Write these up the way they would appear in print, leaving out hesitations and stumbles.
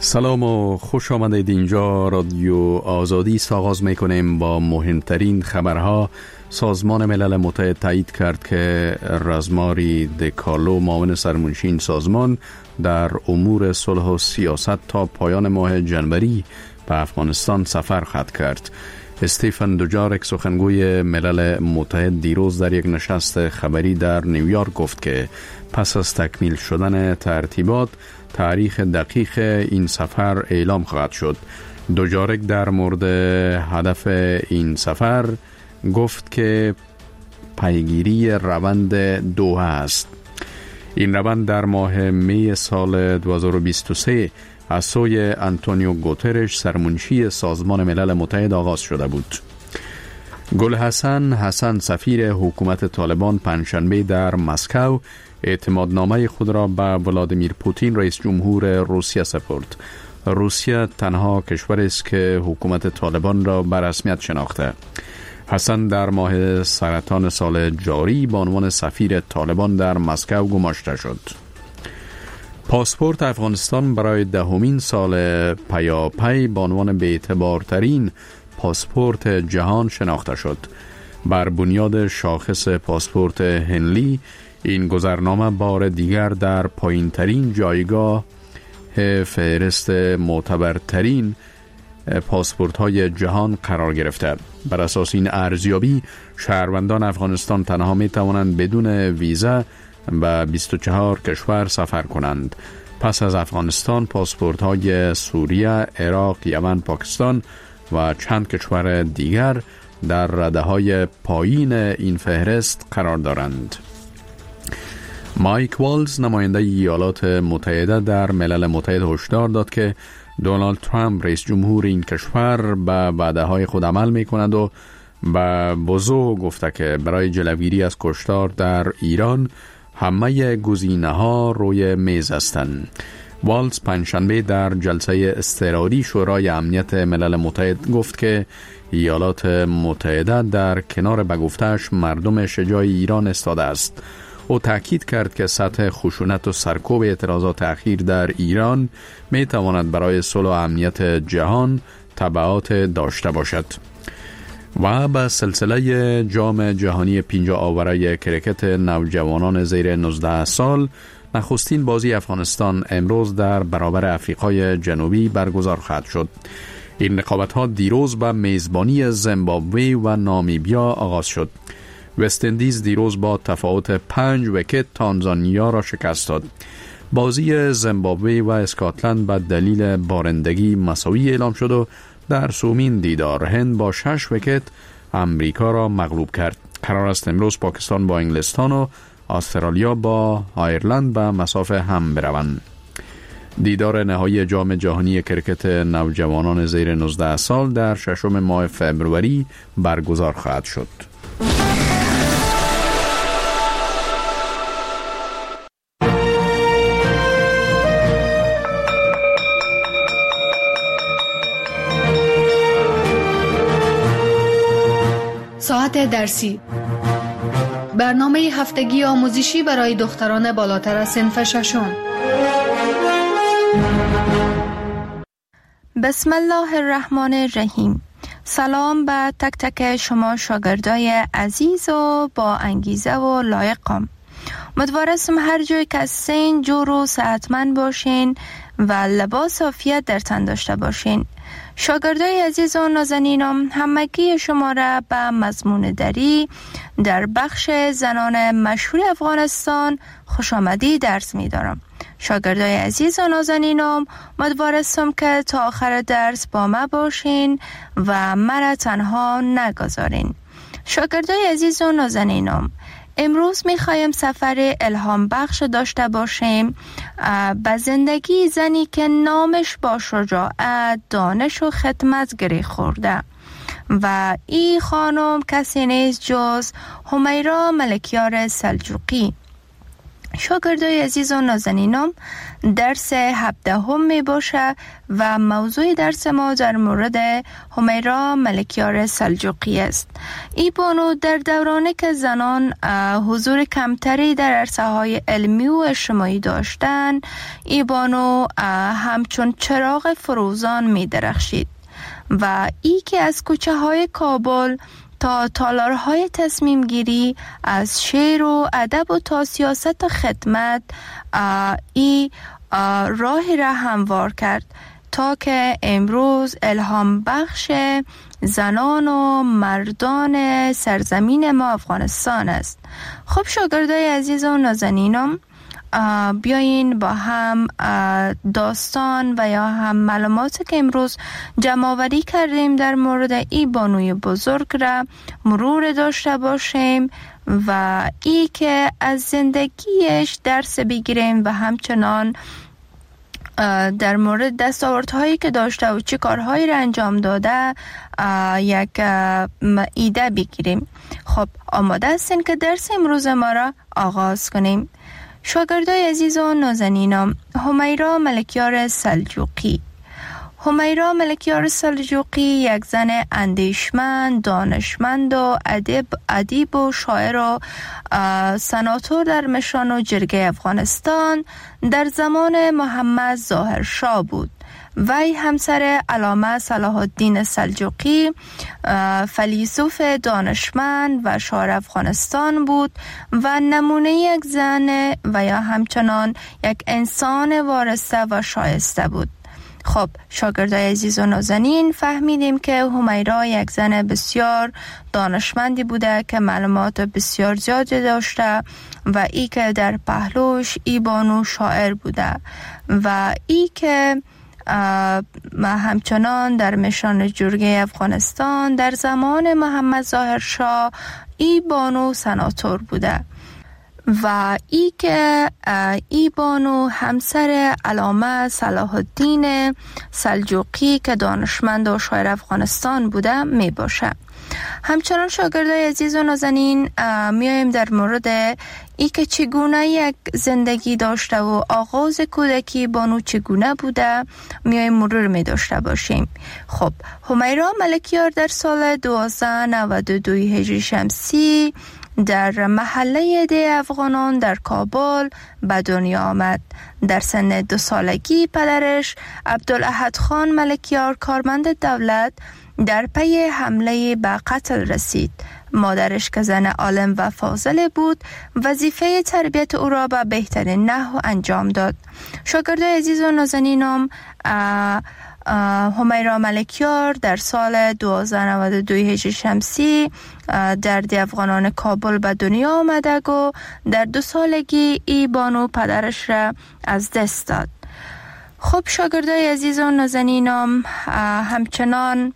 سلام و خوش آمدید. اینجا رادیو آزادی آغاز میکنیم با مهمترین خبرها. سازمان ملل متحد تایید کرد که رزماری دکالو معاون سرمنشی این سازمان در امور صلح و سیاست تا پایان ماه جنوری به افغانستان سفر خواهد کرد. استیفن دوجارک سخنگوی ملل متحد دیروز در یک نشست خبری در نیویورک گفت که پس از تکمیل شدن ترتیبات تاریخ دقیق این سفر اعلام خواهد شد. دوجارک در مورد هدف این سفر گفت که پیگیری روند دوحه است. این روند در ماه می سال 2023 از سوی آنتونیو گوترش سرمنشی سازمان ملل متحد آغاز شده بود. گل حسن سفیر حکومت طالبان پنجشنبه در مسکو اعتمادنامه خود را به ولادیمیر پوتین رئیس جمهور روسیه سپرد. روسیه تنها کشوری است که حکومت طالبان را به رسمیت شناخته. حسن در ماه سرطان سال جاری به عنوان سفیر طالبان در مسکو گماشته شد. پاسپورت افغانستان برای دهمین سال پیاپی به عنوان بی‌اعتبارترین پاسپورت جهان شناخته شد. بر بنیاد شاخص پاسپورت هنلی این گذرنامه بار دیگر در پایین‌ترین جایگاه فهرست معتبرترین پاسپورت‌های جهان قرار گرفته. بر اساس این ارزیابی شهروندان افغانستان تنها می‌توانند بدون ویزا به 24 کشور سفر کنند. پس از افغانستان پاسپورت‌های سوریه، عراق، یمن، پاکستان و چند کشور دیگر در رده‌های پایین این فهرست قرار دارند. مایک والز نماینده ایالات متحده در ملل متحد هشدار داد که دونالد ترامپ رئیس جمهور این کشور به وعده‌های خود عمل می‌کند و به وضوح گفته که برای جلوگیری از کشتار در ایران همه گزینه‌ها روی میز هستند. والز پنجشنبه در جلسه اضطراری شورای امنیت ملل متحد گفت که ایالات متحده در کنار به گفته‌اش مردم شجاع ایران ایستاده است. او تاکید کرد که سطح خشونت و سرکوب اعتراضات اخیر در ایران می تواند برای صلح و امنیت جهان تبعات داشته باشد. و به سلسله جام جهانی 50 آوره کرکت نوجوانان زیر 19 سال نخستین بازی افغانستان امروز در برابر آفریقای جنوبی برگزار خواهد شد. این رقابت‌ها دیروز به میزبانی زیمبابوه و نامیبیا آغاز شد. وست اندیز دیروز با تفاوت 5 ویکت تانزانیا را شکست داد. بازی زیمبابوه و اسکاتلند به دلیل بارندگی مساوی اعلام شد و در سومین دیدار هند با 6 ویکت امریکا را مغلوب کرد. قرار است امروز پاکستان با انگلستان و استرالیا با آیرلند به مسافه هم بروند. دیدار نهایی جام جهانی کرکت نوجوانان زیر 19 سال در 6 ماه فوریه برگزار خواهد شد. ساعت درسی، برنامه هفتگی آموزشی برای دختران بالاتر از صنف ششم. بسم الله الرحمن الرحیم. سلام به تک تک شما شاگردای عزیز و با انگیزه و لایقم. امیدوارم هر جای که هستین جور و صحتمند باشین و لباس عافیت در تن داشته باشین. شاگردای عزیز و نازنینم، همگی شما را به مضمون دری در بخش زنان مشهور افغانستان خوش آمدی درس می دارم. شاگردای عزیز و نازنینم، امیدوارم که تا آخر درس با ما باشین و مرا تنها نگذارین. شاگردای عزیز و نازنینم، امروز میخوایم سفر الهام بخش داشته باشیم به زندگی زنی که نامش با شجاعت، دانش و خدمت گره خورده و این خانم کسی نیست جز همیرا ملکیار سلجوقی. شاگردای عزیز و نازنینم، درس 17 می باشه و موضوع درس ما در مورد همیرا ملکیار سلجوقی است. ای بانو در دورانی که زنان حضور کمتری در عرصه‌های علمی و اجتماعی داشتند، ای بانو همچون چراغ فروزان می درخشید و ای که از کوچه های کابل تا تالارهای تصمیم گیری، از شعر و ادب و تا سیاست و خدمت راهی را هموار کرد تا که امروز الهام بخش زنان و مردان سرزمین ما افغانستان است. خب شاگردای عزیز و نازنینم، بیاین با هم داستان و یا هم معلوماتی که امروز جمع آوری کردیم در مورد این بانوی بزرگ را مرور داشته باشیم و ای که از زندگیش درس بگیریم و همچنان در مورد دستاوردهایی که داشته و چه کارهایی را انجام داده یک ایده بگیریم. خب آماده هستین که درس امروز ما را آغاز کنیم؟ شاگردای عزیز و نازنینم، همیرا ملکیار سلجوقی. همیرا ملکیار سلجوقی یک زن اندیشمند، دانشمند و ادیب و شاعر و سناتور در مشان و جرگه افغانستان در زمان محمد ظاهر شاه بود. وی همسر علامه صلاح الدین سلجوقی فیلسوف دانشمند و شاعر افغانستان بود و نمونه یک زن و یا همچنان یک انسان وارسته و شایسته بود. خب شاگردای عزیز و نازنین، فهمیدیم که همیرا یک زن بسیار دانشمندی بوده که معلومات بسیار زیادی داشته و ای که در پهلوش ای بانو شاعر بوده و ای که همچنان در مشان جرگه افغانستان در زمان محمد ظاهر شاه ای بانو سناتور بوده و ای که ای بانو همسر علامه صلاح الدین سلجوقی که دانشمند و شاعر افغانستان بوده می باشه. همچنان شاگردای عزیز و نازنین، میایم در مورد ای که چگونه یک زندگی داشته و آغاز کودکی بانو چگونه بوده میایم مرور می داشته باشیم. خب همیرا ملکیار در سال 1292 هجری شمسی در محله ده افغانان در کابل به دنیا آمد. در سن 2 سالگی پدرش عبدالاحد خان ملکیار کارمند دولت در پی حمله به قتل رسید. مادرش که زن عالم و فاضل بود وظیفه تربیت او را به بهترین نحو انجام داد. شاگردای عزیز و نازنینم، همیرا ملکیار در سال 1292 هجری شمسی در ده افغانان کابل به دنیا آمده و در 2 سالگی ای بانو پدرش را از دست داد. خب شاگردای عزیز و نازنینم، همچنان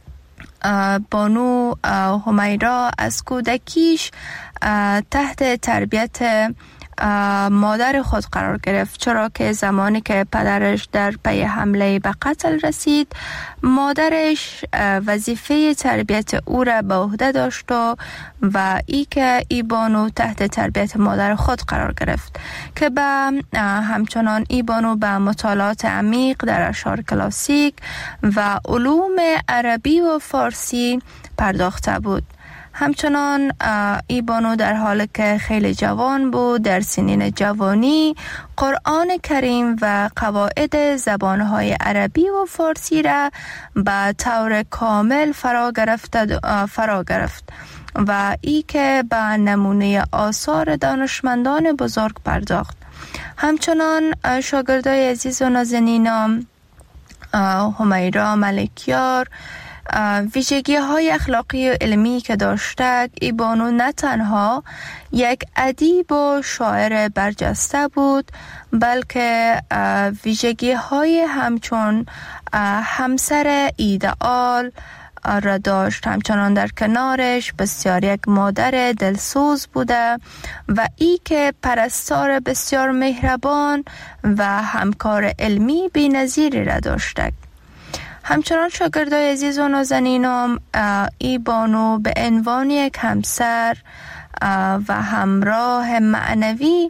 بانو همیرا از کودکیش تحت تربیت مادر خود قرار گرفت، چرا که زمانی که پدرش در پی حمله به قتل رسید مادرش وظیفه تربیت او را به عهده داشت و ای که ای بانو تحت تربیت مادر خود قرار گرفت که همچنان ای بانو به مطالعات عمیق در اشعار کلاسیک و علوم عربی و فارسی پرداخته بود. همچنان ای بانو در حالی که خیلی جوان بود در سنین جوانی قرآن کریم و قواعد زبانهای عربی و فارسی را به طور کامل فرا گرفت و ای که به نمونه آثار دانشمندان بزرگ پرداخت. همچنان شاگردای عزیز و نازنینم، همیرا ملکیار ویژگی های اخلاقی و علمی که داشته، ای بانو نه تنها یک ادیب و شاعر برجسته بود بلکه ویژگی های همچون همسر ایدئال را داشت. همچنان در کنارش بسیار یک مادر دلسوز بوده و ای که پرستار بسیار مهربان و همکار علمی بی‌نظیری را داشته. همچنان شاگردای عزیز و نازنینم، ای بانو به عنوان یک همسر و همراه معنوی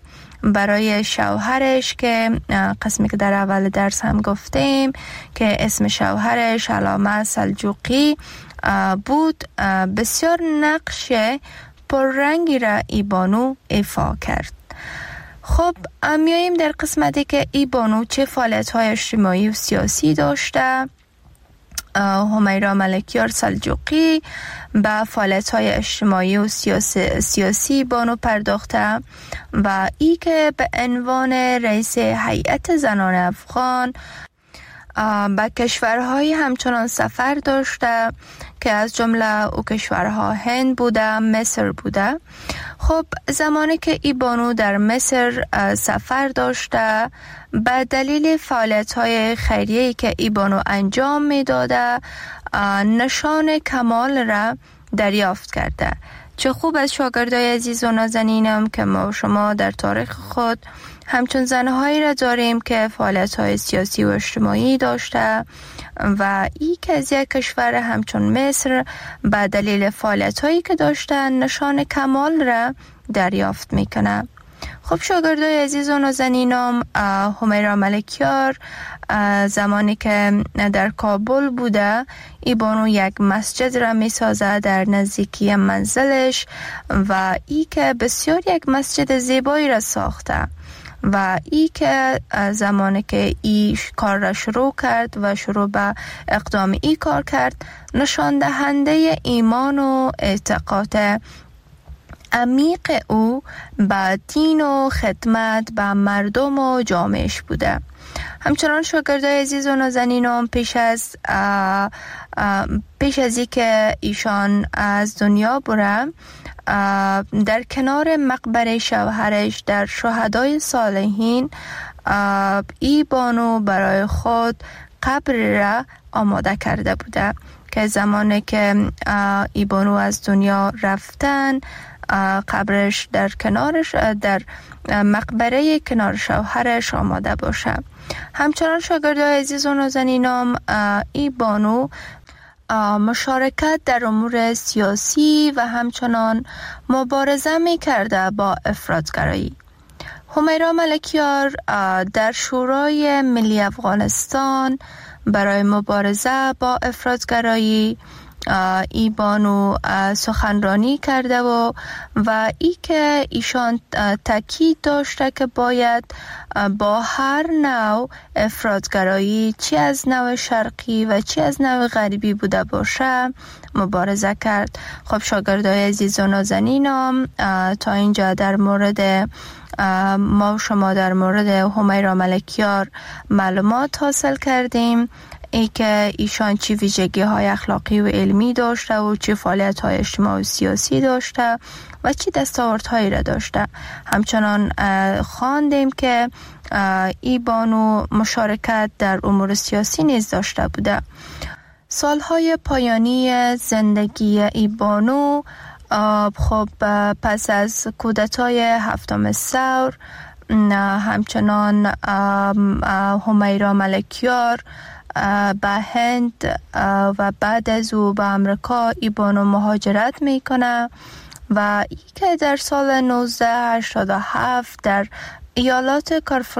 برای شوهرش که قسمی که در اول درس هم گفتیم که اسم شوهرش علامه سلجوقی بود، بسیار نقش پررنگی را ای بانو ایفا کرد. خب میاییم در قسمتی که ای بانو چه فعالیت‌های اجتماعی و سیاسی داشته. همیرا ملکیار سلجوقی به فعالیت‌های اجتماعی و سیاسی بانو پرداخته و ای که به عنوان رئیس هیئت زنان افغان به کشورهای همچنان سفر داشته که از جمله او کشورها هند بوده، مصر بوده. خب زمانی که ای بانو در مصر سفر داشته به دلیل فعالیت‌های خیریه‌ای که ای بانو انجام می‌داده نشان کمال را دریافت کرده. چه خوب از شاگردای عزیز و نازنینم که ما شما در تاریخ خود همچون زنهایی را داریم که فعالیت‌های سیاسی و اجتماعی داشته و ای که از یک کشور همچون مصر به دلیل فعالیت‌هایی که داشته نشان کمال را دریافت میکنه. خب شاگردای عزیز و نازنینم، همیرا ملکیار زمانی که در کابل بوده ای بانو یک مسجد را می سازه در نزدیکی منزلش و ای که بسیار یک مسجد زیبایی را ساخته و ای که زمانی که ای کار را شروع کرد و شروع به اقدام ای کار کرد نشان دهنده ایمان و اعتقاد عمیق او به دین و خدمت به مردم و جامعهش بوده. همچنان شاگردای عزیز و نازنینم پیش از ای که ایشان از دنیا بره در کنار مقبره شوهرش در شهدای صالحین ای بانو برای خود قبر را آماده کرده بوده که زمانی که ای بانو از دنیا رفتن قبرش در کنارش در مقبره کنار شوهرش آماده باشه. همچنان شاگردای عزیز و نازنینم ای بانو مشارکت در امور سیاسی و همچنان مبارزه می کرده با افراطگرایی. همیرا ملکیار در شورای ملی افغانستان برای مبارزه با افراطگرایی ای بانو سخنرانی کرده و ای که ایشان تاکید داشته که باید با هر نوع افراطگرایی چی از نوع شرقی و چی از نوع غربی بوده باشه مبارزه کرد. خب شاگردای عزیز و نازنینم تا اینجا در مورد ما شما در مورد همیرا ملکیار معلومات حاصل کردیم، ای که ایشان چی ویژگی های اخلاقی و علمی داشته و چی فعالیت های اجتماعی و سیاسی داشته و چی دستاوردهایی را داشته. همچنان خواندیم که ای بانو مشارکت در امور سیاسی نیز داشته بوده. سالهای پایانی زندگی ای بانو خب پس از کودتای هفتم ثور همچنان همیرا ملکیار به هند و بعد از او به امریکا ای بانو مهاجرت میکنه و ای که در سال 1987 در ایالات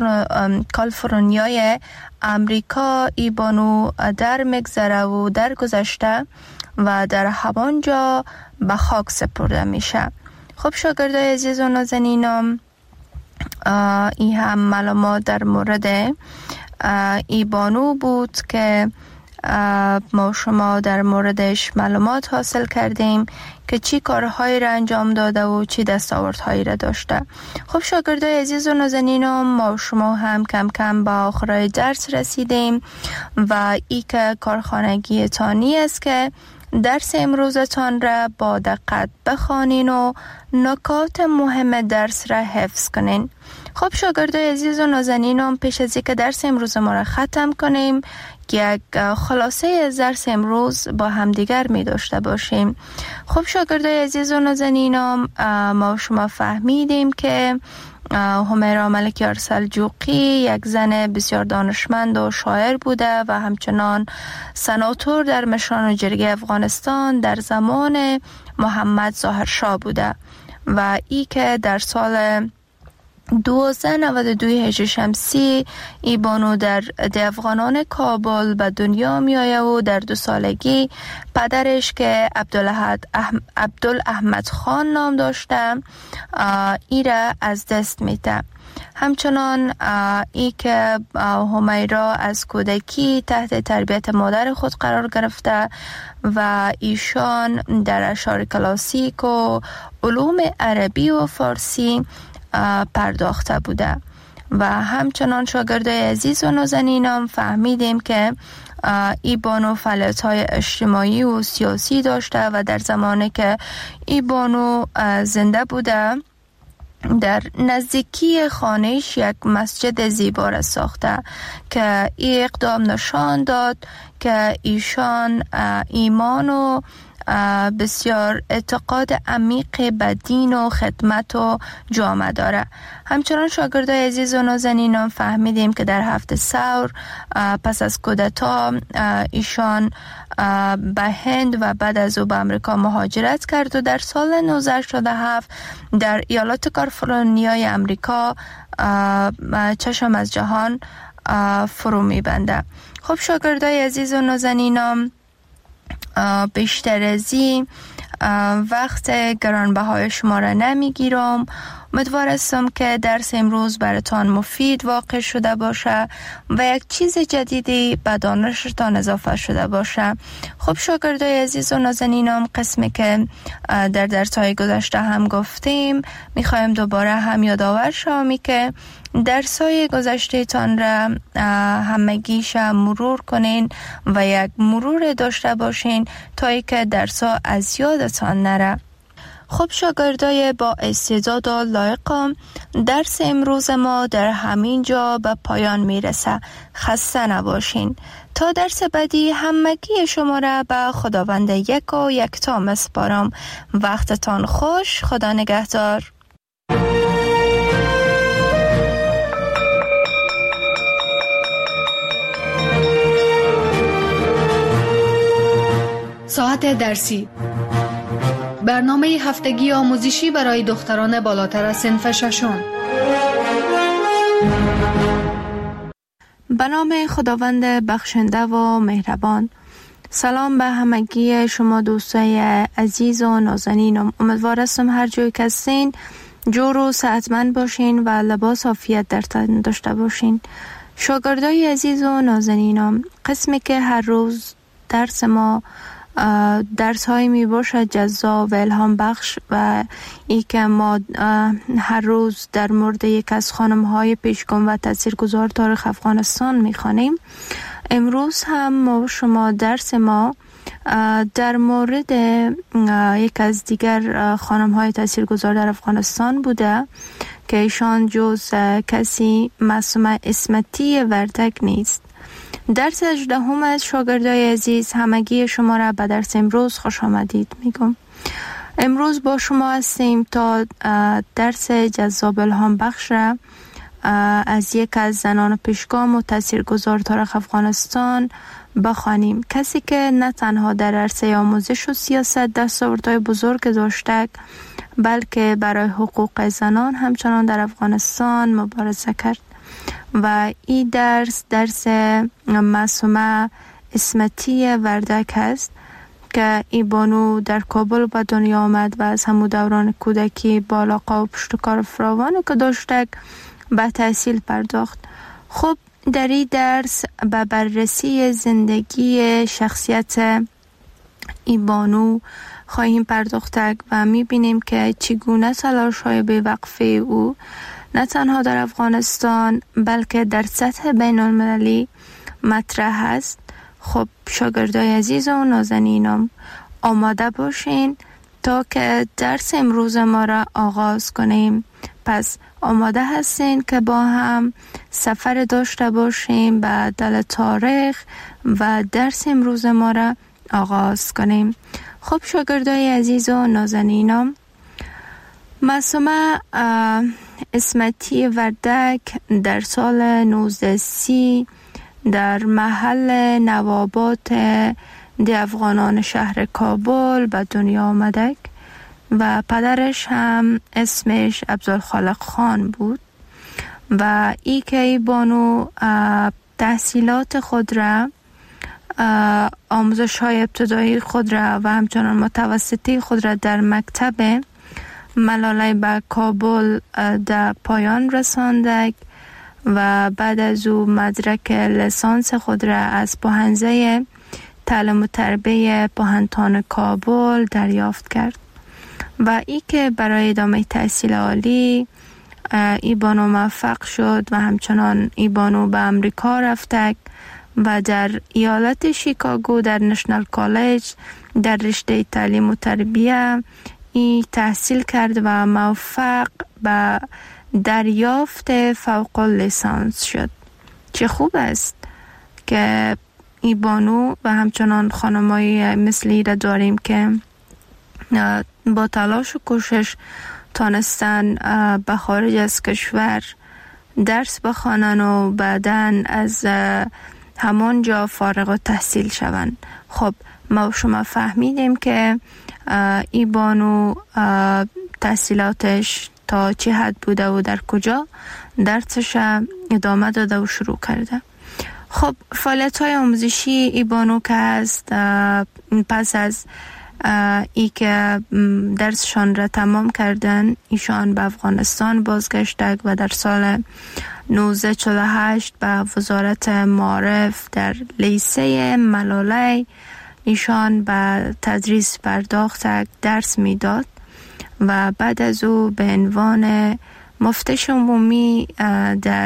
کالیفرنیای امریکا ای بانو در مگذره و در گذشته و در همانجا به خاک سپرده میشه. خب شاگردای عزیز و نازنینم، این هم معلومات در مورد ای بانو بود که ما شما در موردش معلومات حاصل کردیم که چی کارهایی را انجام داده و چی دستاوردهایی را داشته. خب شاگردای عزیز و نازنینم، ما شما هم کم کم به آخرای درس رسیدیم و ای که کارخانگی تانی است که درس امروزتان را با دقت بخوانین و نکات مهم درس را حفظ کنین. خب شاگردای عزیز و نازنینم، پیش از اینکه درس امروز ما را ختم کنیم یک خلاصه از درس امروز با همدیگر می داشته باشیم. خب شاگردای عزیز و نازنینم، ما شما فهمیدیم که همیرا ملکیار سلجوقی یک زن بسیار دانشمند و شاعر بوده و همچنان سناتور در مشران جرگه افغانستان در زمان محمد ظاهرشاه بوده و ای که در سال 1292 هجری شمسی ای بانو در افغانان کابل به دنیا می آید و در 2 سالگی پدرش که عبدالاحمد خان نام داشته ای را از دست میده. همچنان ای که همیرا از کودکی تحت تربیت مادر خود قرار گرفته و ایشان در اشعار کلاسیک و علوم عربی و فارسی پرداخته بوده و همچنان شاگردای عزیز و نازنینم فهمیدیم که ای بانو فعالیت‌های اجتماعی و سیاسی داشته و در زمانی که ای بانو زنده بوده در نزدیکی خانهش یک مسجد زیبا را ساخته که این اقدام نشان داد که ایشان ایمان و بسیار اعتقاد عمیق به دین و خدمت و جامعه داره. همچنان شاگردای عزیز و نازنینم فهمیدیم که در 7 ثور پس از کودتا ایشان به هند و بعد از او به امریکا مهاجرت کرد و در سال 1987 در ایالات کالیفرنیای امریکا چشم از جهان فرو میبنده. خب شاگردای عزیز و نازنینم، بیشتر از این وقت گرانبهای شما را نمیگیرم. امیدوار هستم که درس امروز براتان مفید واقع شده باشه و یک چیز جدیدی به دانشتان اضافه شده باشه. خب شاگردای عزیز و نازنینم، قسمی که در درس‌های گذشته هم گفتیم میخوایم دوباره هم یادآور شویم که درس‌های گذشته تان را همگیش مرور کنین و یک مرور داشته باشین تا اینکه درس‌ها از یادتان نره. خب شاگردای با استعداد و لایقم، درس امروز ما در همین جا به پایان میرسه. خسته نباشین. تا درس بعدی همگی شما را به خداوند یک و یکتا میسپارم. وقتتان خوش. خدا نگهدار. ساعت درسی، برنامه هفتگی آموزشی برای دختران بالاتر از صنف ششم. به نام خداوند بخشنده و مهربان. سلام به همگی شما دوستای عزیز و نازنینم. امیدوار هستم هر جایی که هستین جور و صحتمند باشین و لباس عافیت در تن داشته باشین. شاگردای عزیز و نازنینم، قسمی که هر روز درس ما درس های می باشد جذاب و الهام بخش و ای که ما هر روز در مورد یک از خانم های پیشگام و تاثیرگذار تاریخ افغانستان می خوانیم. امروز هم ما شما درس ما در مورد یک از دیگر خانم های تاثیرگذار در افغانستان بوده که ایشان جز کسی معصومه اسمتی وردک نیست. درس 18 از شاگردای عزیز، همگی شما را به درس امروز خوش آمدید میگم. امروز با شما هستیم تا درس جذاب الهام بخش را از یک از زنان پیشگام و تاثیرگذار تاریخ افغانستان بخوانیم. کسی که نه تنها در عرصه آموزش و سیاست دستاوردهای بزرگ داشته بلکه برای حقوق زنان همچنان در افغانستان مبارزه کرد و این درس معصومه اسمتی وردک است که این بانو در کابل به دنیا آمد و از همون دوران کودکی با علاقه و پشتکار فراوانی که داشته به تحصیل پرداخت. خب در این درس به بررسی زندگی شخصیت این بانو خواهیم پرداخت و میبینیم که چگونه تلاش‌های بی‌وقفه او نه تنها در افغانستان بلکه در سطح بین المللی مطرح است. خب شاگردای عزیز و نازنینم، آماده باشین تا که درس امروز ما را آغاز کنیم. پس آماده هستین که با هم سفر داشته باشیم به دل تاریخ و درس امروز ما را آغاز کنیم. خب شاگردای عزیز و نازنینم، معصومه اسمتی وردک در سال 1930 در محل نوابات افغانان شهر کابل به دنیا آمده و پدرش هم اسمش عبدالخالق خان بود. و ای که ای بانو تحصیلات خود را، آموزش های ابتدایی خود را و همچنان متوسطی خود را در مکتب ملاله به کابل در پایان رساندگ و بعد از او مدرک لیسانس خود را از پوهنځی تعلیم و تربیت پوهنتون کابل دریافت کرد و ای که برای ادامه تحصیل عالی ای بانو موفق شد و همچنان ای بانو به امریکا رفتک و در ایالت شیکاگو در نشنال کالج در رشته تعلیم و تربیت ای تحصیل کرد و موفق به دریافت فوق لیسانس شد. چه خوب است که ای بانو و همچنان خانمایی مثلی را داریم که با تلاش و کوشش تانستن به خارج از کشور درس بخوانن و بعداً از همانجا فارغ التحصیل شوند. خب ما شما فهمیدیم که ای بانو تحصیلاتش تا چه حد بوده و در کجا درسش ادامه داده و شروع کرده. خب فعالیت های آموزشی ای بانو که هست پس از ای که درسشان را تمام کردن ایشان به افغانستان بازگشتند و در سال 1948 به وزارت معارف در لیسه ملاله ایشان به تدریس پرداخت درس میداد و بعد از او به عنوان مفتش عمومی در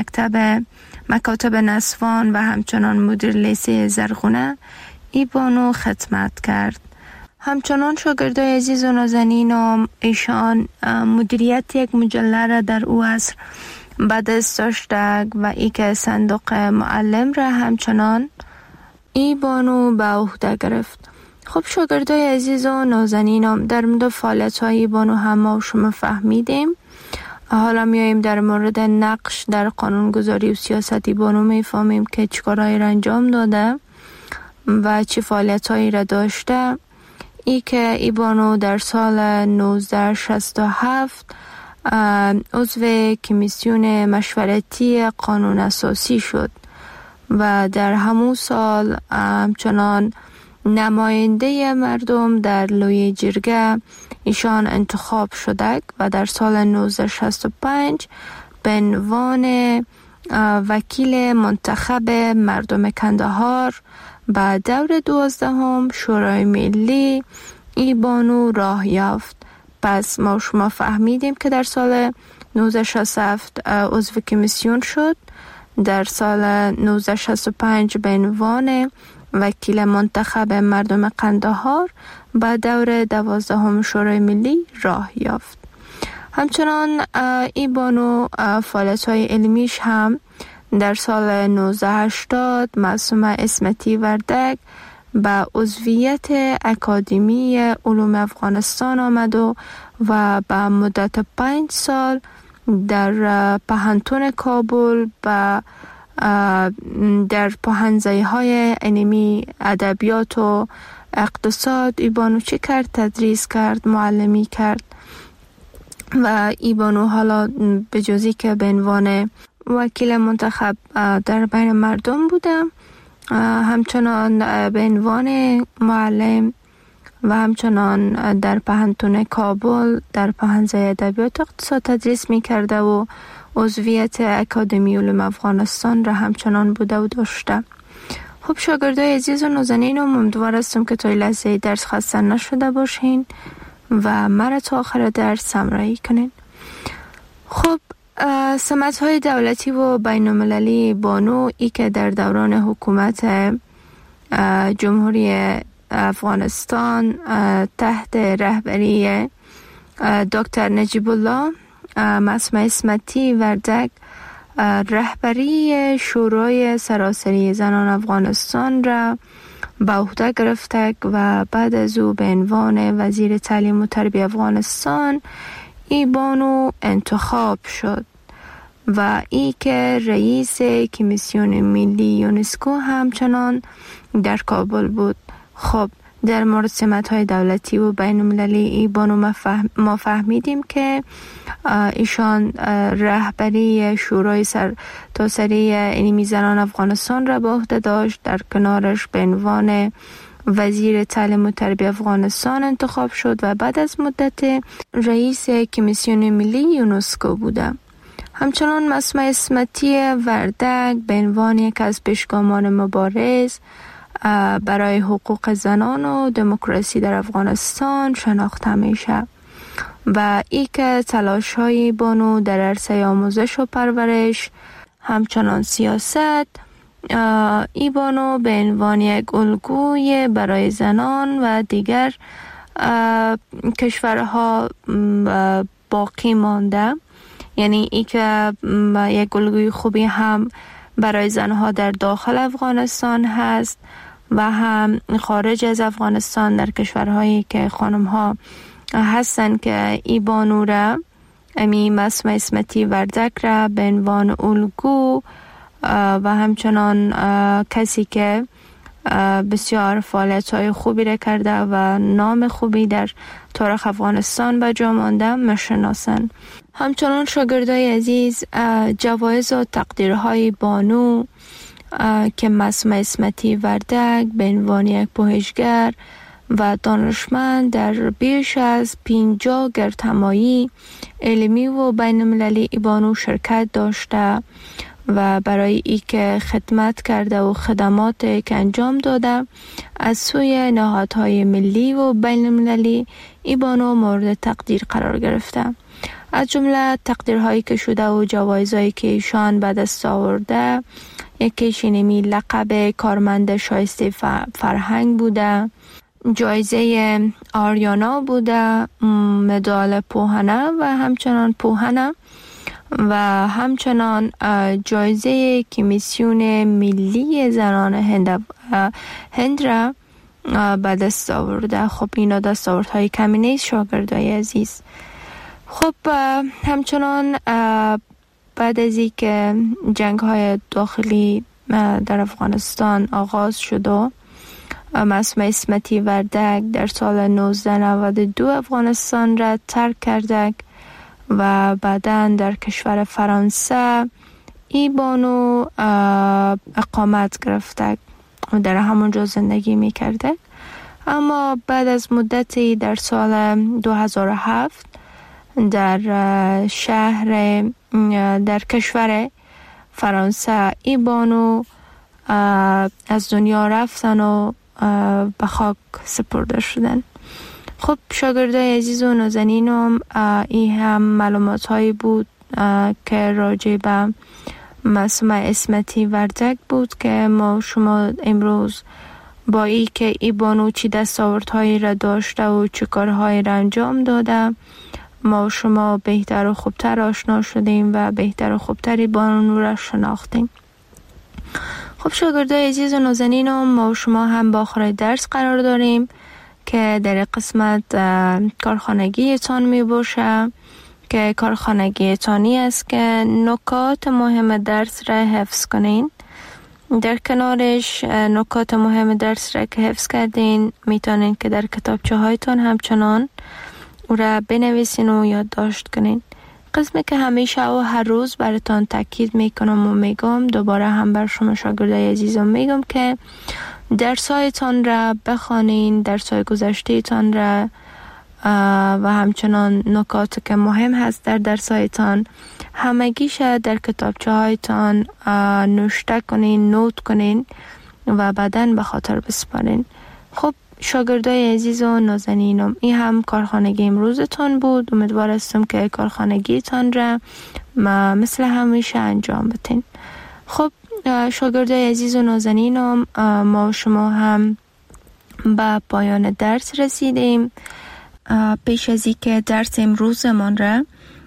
مکاتب نسوان و همچنان مدیر لیسه زرغونه ای بانو خدمت کرد. همچنان شاگردای عزیز و نازنین ایشان مدیریت یک مجله را در او عصر به دست داشتند و ای که صندوق معلم را همچنان ای بانو به عهده گرفت. خب شاگردای عزیز و نازنین در مورد فعالیت های ای بانو هم ما شما فهمیدیم. حالا میاییم در مورد نقش در قانونگذاری و سیاست ای بانو میفهمیم که چیکارهایی را انجام داده و چه فعالیت هایی را داشته. ای که ای بانو در سال 1967 عضو کمیسیون مشورتی قانون اساسی شد و در همون سال همچنان نماینده مردم در لوی جرگه ایشان انتخاب شده و در سال 1965 به عنوان وکیل منتخب مردم کندهار با دور 12 شورای ملی ای بانو راه یافت. پس ما شما فهمیدیم که در سال 1967 عضو کمیسیون شد، در سال 1965 به عنوان وکیل منتخب مردم قندهار با دور 12 شورای ملی راه یافت. همچنان ای بانو فعالیت‌های علمیش هم در سال 1980 معصومه اسمتی وردک به عضویت اکادمی علوم افغانستان آمد و به مدت 5 سال در پوهنتون کابل در پوهنځی‌های علمی ادبیات و اقتصاد ای بانو چه کرد؟ تدریس کرد، معلمی کرد و ای بانو حالا به جزی که به عنوان وکیل منتخب در بین مردم بودم، همچنان به عنوان معلم و همچنان در پوهنتون کابل در پوهنځی ادبیات و اقتصاد تدریس می کرده و عضویت اکادمی علوم افغانستان را همچنان بوده و داشته. خب شاگردای عزیز و نازنین امیدوار هستم که تا لحظه درس خسته نشده باشین و مرا تا آخر درس همراهی کنین. خب سمت‌های دولتی و بین‌المللی بانو ای که در دوران حکومت جمهوری افغانستان تحت رهبری دکتر نجیب الله معصومه اسمتی وردک رهبری شورای سراسری زنان افغانستان را به عهده گرفته و بعد از او به عنوان وزیر تعلیم و تربیت افغانستان ای بانو انتخاب شد و ای که رئیس کمیسیون ملی یونسکو همچنان در کابل بود. خب در مورد سمت‌های دولتی و بین‌المللی ای بانو ما فهمیدیم که ایشان رهبری شورای سرتاسری انیمی زنان افغانستان را به عهده داشت. در کنارش به عنوان وزیر تعلیم و تربیت افغانستان انتخاب شد و بعد از مدت رئیس کمیسیون ملی یونسکو بوده. همچنان مسمع اسمتی وردک به عنوان یک از پیشگامان مبارز برای حقوق زنان و دموکراسی در افغانستان شناخته میشه و ای که تلاش های بانو در عرصه آموزش و پرورش همچنان سیاست ای بانو به عنوان یک الگوی برای زنان و دیگر کشورها باقی مانده. یعنی ای که یک الگوی خوبی هم برای زنها در داخل افغانستان هست و هم خارج از افغانستان در کشورهایی که خانم‌ها هستن که ای بانو را امی مسمع اسمتی وردک را به عنوان الگو و همچنان کسی که بسیار فعالیت‌های خوبی را کرده و نام خوبی در تاریخ افغانستان به جا مانده میشناسند. همچنان شاگردای عزیز جوایز و تقدیرهای بانو که مسمع اسمتی وردک به عنوان یک پژوهشگر و دانشمند در بیش از 50 گردهمایی علمی و بین‌المللی بانو شرکت داشته و برای ای که خدمت کرده و خدمات که انجام داده از سوی نهادهای ملی و بین‌المللی بانو مورد تقدیر قرار گرفته. از جمله تقدیرهایی که شده و جوایزهایی که ایشان به دست آورده یکیش اینمی لقب کارمند شایسته فرهنگ بوده، جایزه آریانا بوده، مدال پوهنه و همچنان پوهنه و همچنان جایزه کمیسیون ملی زنان هند را به دست آورده. خب اینا دستاوردهای کمی نیست شاگردای عزیز. خب همچنان بعد از این که جنگ های داخلی در افغانستان آغاز شد و مسمع اسمتی وردک در سال 1992 افغانستان را ترک کرده و بعداً در کشور فرانسه ای بانو اقامت گرفته و در همونجا زندگی میکرده. اما بعد از مدتی در سال 2007 در شهر در کشور فرانسه ای بانو از دنیا رفتن و به خاک سپرده شدن. خب شاگردای عزیز و نازنینم این هم معلومات هایی بود که راجع به مسمع اسمتی وردک بود که ما شما امروز با ای که ای بانو چی دستاوردهایی را داشته و چه کارهایی را انجام داده ما شما بهتر و خوبتر آشنا شدیم و بهتر و خوبتری بانو را شناختیم. خب شاگردای عزیز و نازنینم ما شما هم با آخر درس قرار داریم که در قسمت کارخانگی تان می باشه که کارخانگی تانی است که نکات مهم درس را حفظ کنین. در کنارش نکات مهم درس را که حفظ کردین میتونین که در کتابچه هایتان همچنان او را بنویسین و یادداشت کنین. قسمی که همیشه و هر روز براتان تاکید میکنم و میگم دوباره هم بر شما شاگردای عزیزم میگم که درسایتان را بخوانین، درسای گذشته تان را و همچنان نکات که مهم هست در درسایتان همگیش در کتابچه هایتان نوشته کنین، نوت کنین و بعداً به خاطر بسپارین. خب شاگردای عزیز و نازنینم این هم کارخانگی امروزتان بود. امیدوار هستم که کارخانگیتان را مثل همیشه انجام بدین. خب شاگردای عزیز و نازنینم ما شما هم به پایان درس رسیدیم. پیش از اینکه درس امروزمان را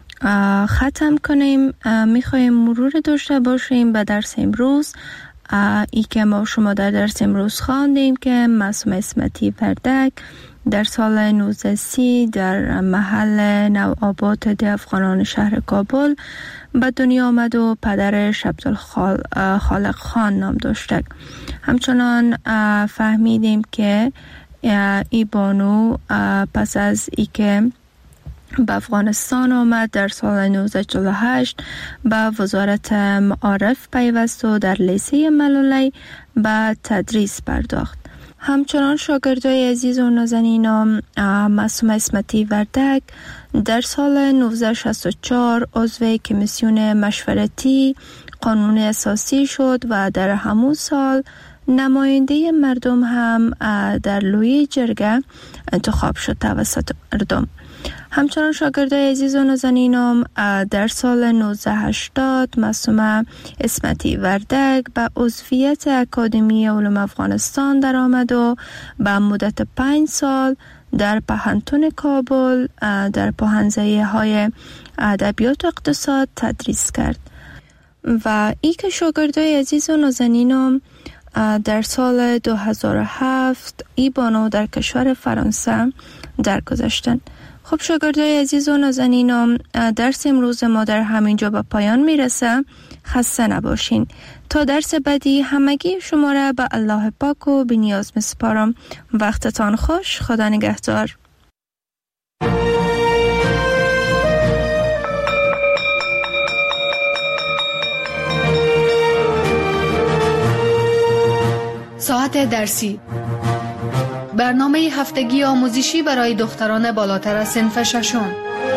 ختم کنیم میخوایم مرور داشته باشیم به درس امروز. ای که ما شما در درس امروز خواندیم که مسمع اسمتی وردک در سال 1930 در محل نوآباد افغانان شهر کابل به دنیا آمد و پدرش عبدالخالق خان نام داشته. همچنان فهمیدیم که ای بانو پس از ای که به افغانستان آمد در سال 1948 به وزارت معارف پیوست و در لیسه ملولی به تدریس پرداخت. همچنان شاگردای عزیز و نازنینم معصومه اسمتی وردک در سال 1964 عضو کمیسیون مشورتی قانون اساسی شد و در همون سال نماینده مردم هم در لوی جرگه انتخاب شد توسط مردم. همچنان شاگردای عزیز و نازنینم در سال 1980 معصومه اسمتی وردک به عضویت اکادمی علوم افغانستان در آمد و به مدت 5 سال در پهنتون کابل در پوهنځی های ادبیات و اقتصاد تدریس کرد و ای که شاگردای عزیز و نازنینم در سال 2007 ای بانو در کشور فرانسه درگذشتند. خب شاگردای عزیز و نازنینم، درس امروز ما در همینجا به پایان میرسه. خسته نباشین. تا درس بعدی همگی شما را به الله پاک و بی‌نیاز میسپارم. وقتتان خوش. خدا نگهدار. ساعت درسی، برنامه هفتگی آموزشی برای دختران بالاتر از صنف ششم.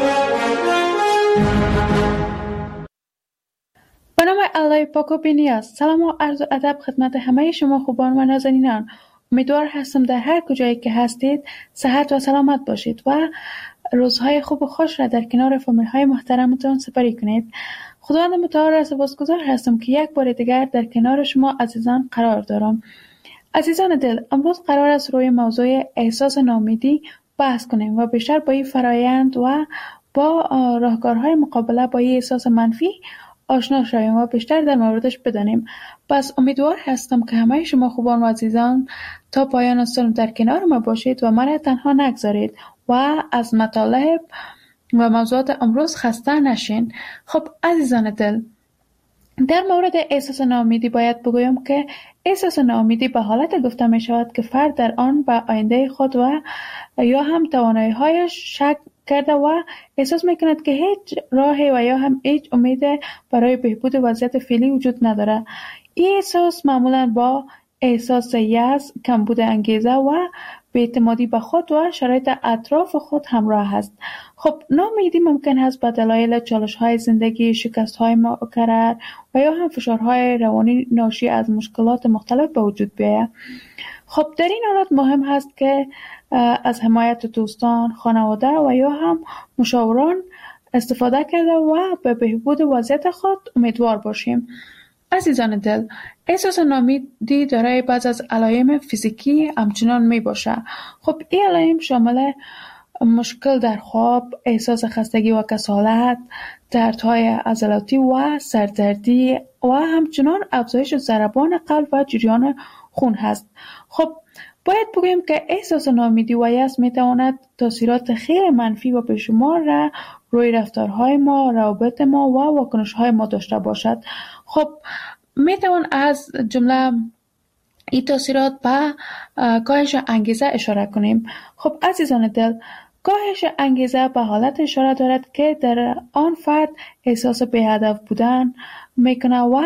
به نام الله پاک و بی‌نیاز. سلام و عرض و ادب خدمت همه شما خوبان و نازنینان. امیدوار هستم در هر کجایی که هستید صحت و سلامت باشید و روزهای خوب و خوش را در کنار فامیل های محترمتان سپری کنید. خداوند متعال را سپاسگزار هستم که یک بار دیگر در کنار شما عزیزان قرار دارم. عزیزان دل، امروز قرار است روی موضوع احساس ناامیدی بحث کنیم و بیشتر با این فرایند و با راهکارهای مقابله با این احساس منفی آشنا شویم و بیشتر در موردش بدانیم. پس امیدوار هستم که همه شما خوبان و عزیزان تا پایان سال در کنار ما باشید و مرا تنها نگذارید و از مطالب و موضوعات امروز خسته نشین. خب عزیزان دل، در مورد احساس ناامیدی باید بگویم که احساس ناامیدی به حالت گفته می شود که فرد در آن به آینده خود و یا هم توانایی‌هایش شک کرده و احساس می کند که هیچ راهی و یا هم هیچ امید برای بهبود وضعیت فعلی وجود نداره. این احساس معمولاً با احساس یأس، کمبود انگیزه و بی‌اعتمادی به خود و شرایط اطراف خود همراه است. خب ناامیدی ممکن است به دلایل چالش‌های زندگی، شکست‌های مکرر و یا هم فشارهای روانی ناشی از مشکلات مختلف به وجود بیاید. خب در این حالت مهم است که از حمایت دوستان، خانواده و یا هم مشاوران استفاده کرده و به بهبود وضعیت خود امیدوار باشیم. عزیزان دل، احساس ناامیدی دارای بعض از علائم فیزیکی همچنان می باشه. خب این علائم شامل مشکل در خواب، احساس خستگی و کسالت، دردهای عضلاتی و سردردی و همچنان افزایش ضربان قلب و جریان خون هست. خب باید بگویم که احساس ناامیدی و یأس می تواند تاثیرات خیلی منفی و بیشمار را روی رفتارهای ما، روابط ما و واکنش‌های ما داشته باشد. خب می توان از جمله این تاثیرات به کاهش انگیزه اشاره کنیم. خب عزیزان دل، کاهش انگیزه به حالت اشاره دارد که در آن فرد احساس بی‌هدف بودن میکنه و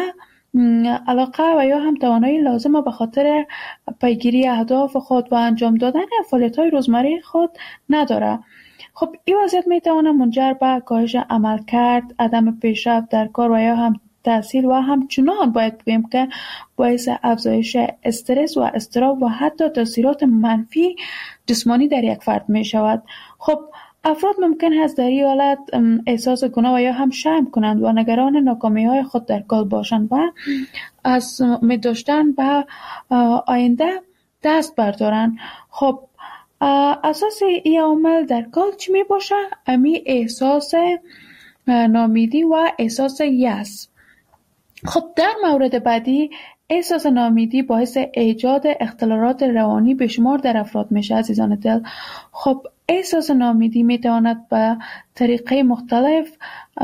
علاقه و یا هم توانایی لازمه به خاطر پیگیری اهداف خود و انجام دادن فعالیت‌های روزمره خود نداره. خب این وضعیت میتونه منجر به کاهش عملکرد، عدم پیشرفت در کار و یا هم تحصیل و همچنان باید بگیم که باعث افزایش استرس و اضطراب و حتی تاثیرات منفی جسمانی در یک فرد می شود. خب افراد ممکن است در این حالت احساس گناه و یا هم شرم کنند و نگران ناکامی‌های خود در کار باشند و از امید داشتن به آینده دست بردارند. خب اساس این عامل در کار چی می باشه؟ امی احساس ناامیدی و احساس یأس. خب در مورد بعدی احساس ناامیدی باعث ایجاد اختلالات روانی بشمار در افراد میشه. عزیزان دل، خب احساس ناامیدی میتواند به طریقه مختلف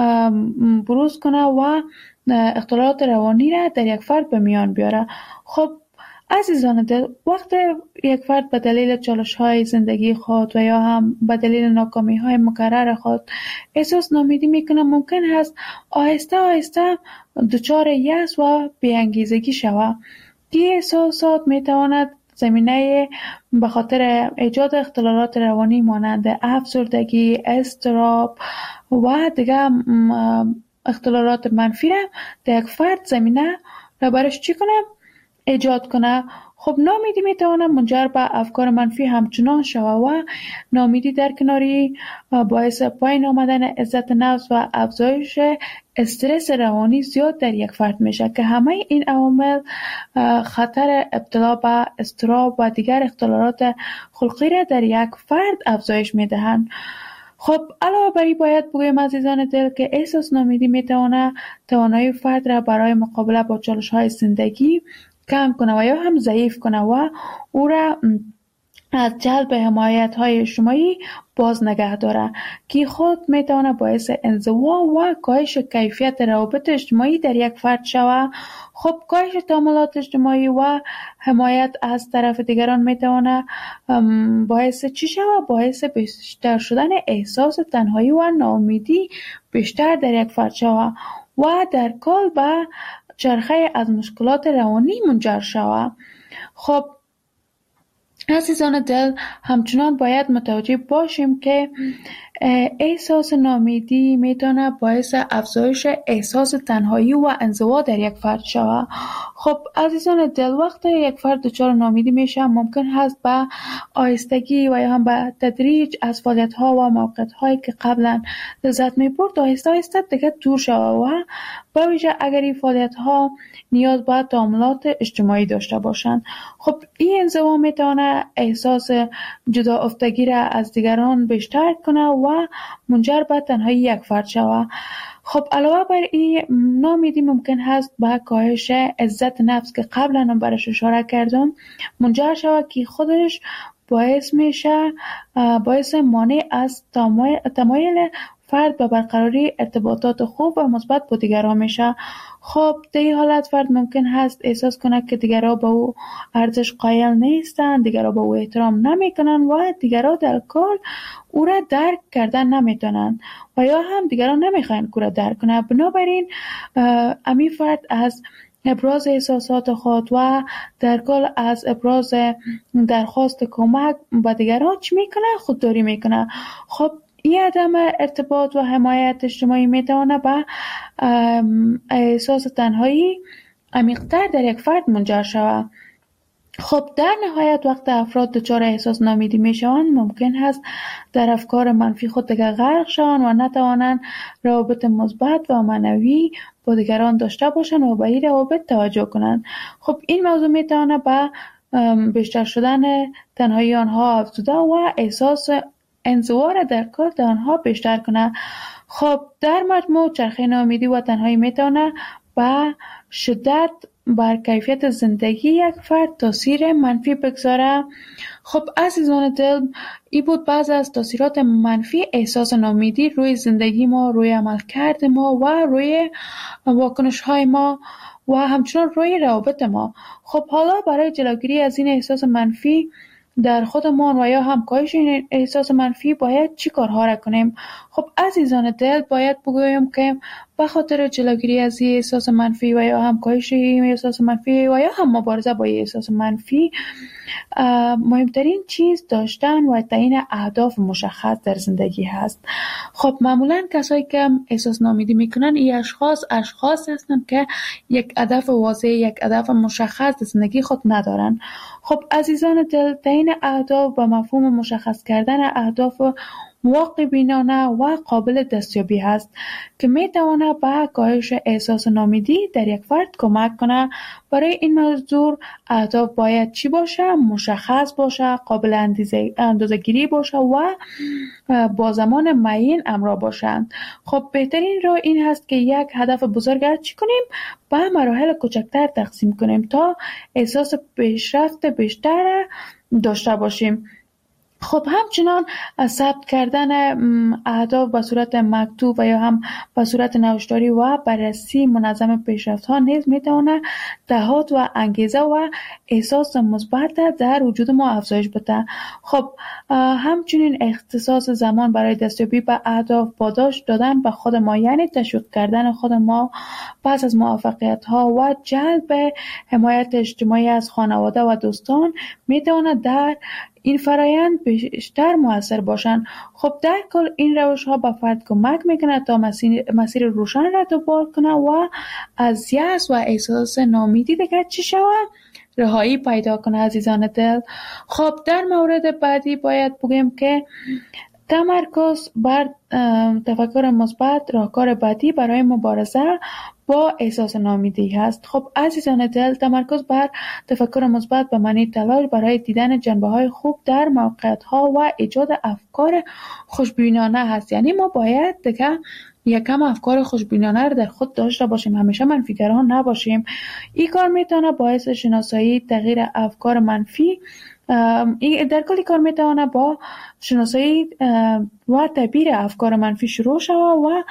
بروز کنه و اختلالات روانی را در یک فرد به میان بیاره. خب عزیزان دل، وقت یک فرد به دلیل چالش‌های زندگی خود و یا هم به دلیل ناکامی‌های مکرر خود احساس ناامیدی می‌کنه، ممکن است آهسته آهسته دچار یأس و بی‌انگیزگی شود. این احساسات می‌تواند زمینه به خاطر ایجاد اختلالات روانی مانند افسردگی، اضطراب و دیگر اختلالات منفی را در یک فرد زمینه را برش چی کنه؟ ایجاد کنه. خب ناامیدی میتواند منجر به افکار منفی همچنان شود و ناامیدی در کناری باعث پایین آمدن عزت نفس و افزایش استرس روانی زیاد در یک فرد میشه که همه این عوامل خطر ابتلا به اضطراب و دیگر اختلالات خلقی را در یک فرد افزایش میدهند. خب علاوه بر این باید بگویم عزیزان دل که احساس ناامیدی میتواند توانایی فرد را برای مقابله با چالش‌های زندگی کم کنه و یا هم ضعیف کنه و او را از جلب حمایت‌های اجتماعی باز نگه داره که خود میتونه باعث انزوا و کاهش کیفیت روابط اجتماعی در یک فرد شود. خب کاهش تعاملات اجتماعی و حمایت از طرف دیگران میتونه باعث چی شود؟ باعث بیشتر شدن احساس تنهایی و ناامیدی بیشتر در یک فرد شود و در کل به چرخه از مشکلات روانی منجر شود. خب عزیزان دل، همچنان باید متوجه باشیم که احساس ناامیدی میتونه باعث افزایش احساس تنهایی و انزوا در یک فرد شود. خب عزیزان دل، وقتی یک فرد دچار ناامیدی میشه ممکن هست به آهستگی و یا هم به تدریج از فعالیت‌ها و موقعیت‌هایی که قبلا لذت می‌برد آهسته آهسته دیگه دور شود و به ویژه اگر این فعالیت‌ها نیاز به تعاملات اجتماعی داشته باشند. خب این انزوا میتونه احساس جدا افتگی را از دیگران بیشتر کنه و منجر به تنهایی یک فرد شود. خب علاوه بر این ناامیدی ممکن هست به کاهش عزت نفس که قبلا هم برش اشاره کردم منجر شود که خودش باعث مانع از تمایل فرد به برقراری ارتباطات خوب و مثبت با دیگران میشه. خب در این حالت فرد ممکن هست احساس کنه که دیگران به او ارزش قائل نیستند، دیگران به او احترام نمیکنن و دیگران در کل او را درک کردن نمیتونن و یا هم دیگران نمیخواین او را درک کنه. بنابراین امی فرد از ابراز احساسات خود و در کل از ابراز درخواست کمک به دیگران چی میکنه؟ خودداری میکنه. خب این عدم ارتباط و حمایت اجتماعی میتونه به احساس تنهایی عمیق‌تر در یک فرد منجر شود. خب در نهایت وقت افراد دچار احساس ناامیدی میشوند ممکن هست در افکار منفی خود دیگر غرق شوند و نتوانند روابط مثبت و معنوی با دیگران داشته باشند و به این روابط توجه کنند. خب این موضوع میتونه به بیشتر شدن تنهایی آنها افزوده و احساس انزوا را در کار آنها بیشتر کنه. خب در مجموع چرخه ناامیدی و تنهایی میتونه به شدت بر کیفیت زندگی یک فرد تاثیر منفی بگذاره. خب عزیزان دل، این بود بعض از تاثیرات منفی احساس ناامیدی روی زندگی ما، روی عملکرد ما و روی واکنش های ما و همچنین روی روابط ما. خب حالا برای جلوگیری از این احساس منفی در خودمان و یا هم کاهش این احساس منفی باید چی کارها را کنیم؟ خب عزیزان دل، باید بگویم که به خاطر جلوگیری از این احساس منفی و یا هم کاهش این احساس منفی و یا هم مبارزه با این احساس منفی مهمترین چیز داشتن و تعیین اهداف مشخص در زندگی هست. خب معمولا کسایی که احساس ناامیدی میکنن این اشخاص هستن که یک هدف واضح، یک هدف مشخص در زندگی خود ندارن. خب عزیزان دل، تعیین اهداف و مفهوم مشخص کردن اهداف واقع بینانه و قابل دستیابی هست که میتواند به کاهش احساس ناامیدی در یک فرد کمک کنه. برای این موضوع اهداف باید چی باشه؟ مشخص باشه، قابل اندازه‌گیری باشه و با زمان معین همراه باشند. خب بهترین راه این هست که یک هدف بزرگ چی کنیم؟ به مراحل کوچکتر تقسیم کنیم تا احساس پیشرفت بیشتر داشته باشیم. خب همچنان ثبت کردن اهداف به صورت مکتوب و یا هم به صورت نوشتاری و بررسی منظم پیشرفت ها نیز میتونه دهات و انگیزه و احساس مثبت در وجود ما افزایش بده. خب همچنین اختصاص زمان برای دستیابی به اهداف، پاداش دادن به خود ما، یعنی تشویق کردن خود ما پس از موفقیت ها و جلب حمایت اجتماعی از خانواده و دوستان میتونه در این فرایند بیشتر مؤثر باشند. خب در کل این روش ها به فرد کمک میکنه تا مسیر روشن را دنبال کنه و از یأس و احساس ناامیدی دیگه چی شود رهایی پیدا کنه. عزیزان دل، خب در مورد بعدی باید بگیم که تمرکز بر تفکر مثبت راهکار بعدی برای مبارزه با احساس ناامیدی هست. خب عزیزان دل، تمرکز بر تفکر مثبت به معنی تلاش برای دیدن جنبه‌های خوب در موقعیت‌ها و ایجاد افکار خوشبینانه هست. یعنی ما باید دیگه یکم افکار خوشبینانه رو در خود داشته باشیم، همیشه منفیگران نباشیم. این کار میتونه باعث شناسایی تغییر افکار منفی در کل کار میتونه با شناسایی و تعبیر افکار منفی شروع شود و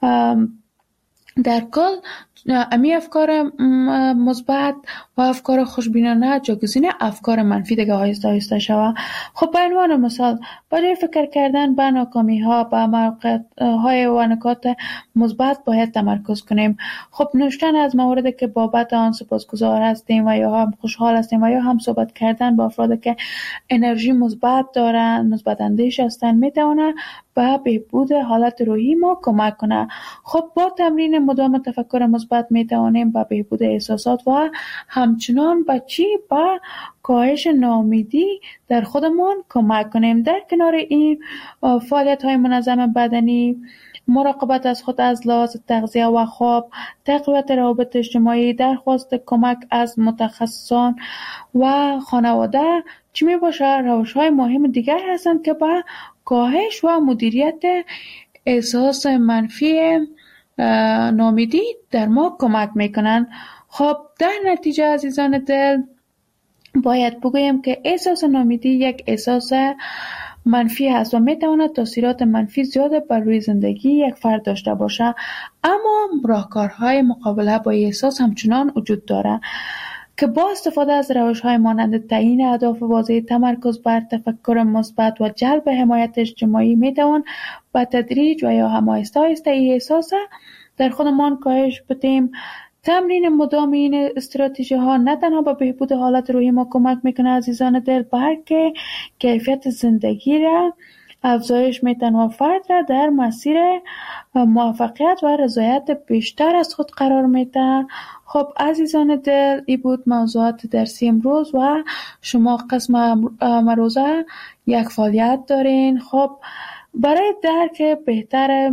در کل امی افکار مثبت و افکار خوشبینانه جایگزین افکار منفی دیگه آهسته آهسته شود. خب به عنوان مثال برای فکر کردن به ناکامی ها به موقعیت های و نکات مثبت باید تمرکز کنیم. خب نوشتن از مواردی که بابت آن سپاسگزار هستیم و یا هم خوشحال هستیم و یا هم صحبت کردن با افرادی که انرژی مثبت دارن، مثبت اندیش هستن، میتونه به بهبود حالت روحی ما کمک کنه. خب با تمرین مدام تفکر مثبت میتوانیم به بهبود احساسات و همچنان به کاهش ناامیدی در خودمان کمک کنیم. در کنار این فعالیت های منظم بدنی، مراقبت از خود از لحاظ تغذیه و خواب، تقویت روابط اجتماعی، درخواست کمک از متخصصان و خانواده چی می باشه روش های مهم دیگر هستند که به کاهش و مدیریت احساس منفی ناامیدی در ما کمک میکنن. خب در نتیجه عزیزان دل باید بگویم که احساس ناامیدی یک احساس منفی هست و میتواند تاثیرات منفی زیاد بر روی زندگی یک فرد داشته باشه، اما راهکارهای مقابله با احساس همچنان وجود داره که با استفاده از روش‌های مانند تعیین اهداف واضح، تمرکز بر تفکر مثبت و جلب حمایت اجتماعی میتوان به تدریج و یا هم آهسته آهسته این احساس در خودمان کاهش بدیم. تمرین مدام این استراتژی ها نه تنها به بهبود حالت روحی ما کمک میکنه عزیزان دل، بلکه کیفیت زندگی را افزایش میتن و فرد را در مسیر موفقیت و رضایت بیشتر از خود قرار میتن. خب عزیزان دل، این بود موضوعات درسی امروز و شما قسم مروزه یک فعالیت دارین. خب برای درک بهتر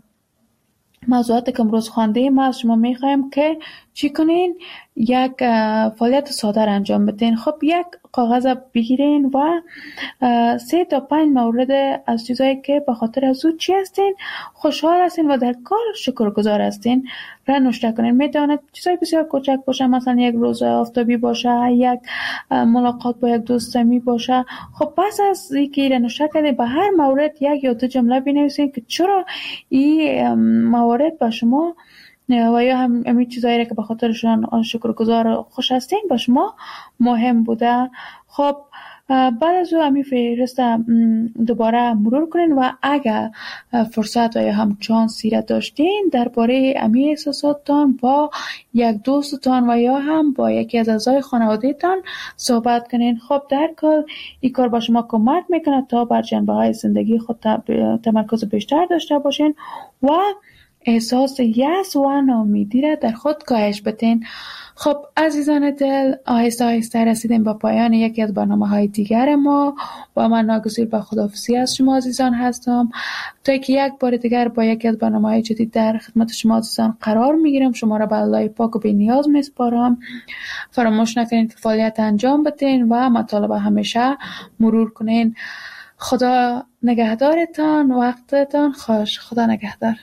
موضوعات که امروز خواندیم از شما میخوایم که چی کنین؟ یک فعالیت ساده را انجام بدین. خب یک کاغذ بگیرین و 3 تا 5 مورد از چیزایی که به خاطر از او چی هستین خوشحال هستین و در کار شکرگزار هستین را نوشته کنین. میتواند چیزای بسیار کوچک باشه، مثلا یک روز آفتابی باشه، یک ملاقات با یک دوست صمیمی باشه. خب پس از اینکه را نوشته کردین به هر مورد یک یا 2 جمله بنویسین که چرا این موارد به شما و یا همین چیزایی که به خاطرشان شکرگزار خوش هستین به شما مهم بوده. خب بعد از او همین فهرست دوباره مرور کنین و اگر فرصت و یا هم چانسی را داشتین درباره همین احساساتتان با یک دوستتان و یا هم با یکی از اعضای خانواده‌تان صحبت کنین. خب در کل این کار با شما کمک میکنه تا بر جنبه‌های زندگی خود تمرکز بیشتر داشته باشین و احساس یأس و ناامیدی را در خود کاهش بدین. خب عزیزان دل، آهسته آهسته رسیدیم به پایان یکی از برنامه‌های دیگر ما و من ناگزیر به خداحافظی از شما عزیزان هستم تا اینکه یک بار دیگر با یکی از برنامه‌های جدید در خدمت شما عزیزان قرار میگیرم. شما را به الله پاک و بی‌نیاز میسپارم. فراموش نکنین که فعالیت انجام بدین و مطالب همیشه مرور کنین. خدا نگهدارتان، وقتتان خوش. خدا نگهدار.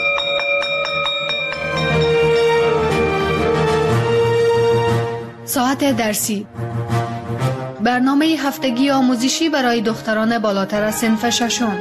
ساعت ساعت درسی، برنامه هفتگی آموزشی برای دختران بالاتر از صنف ششم.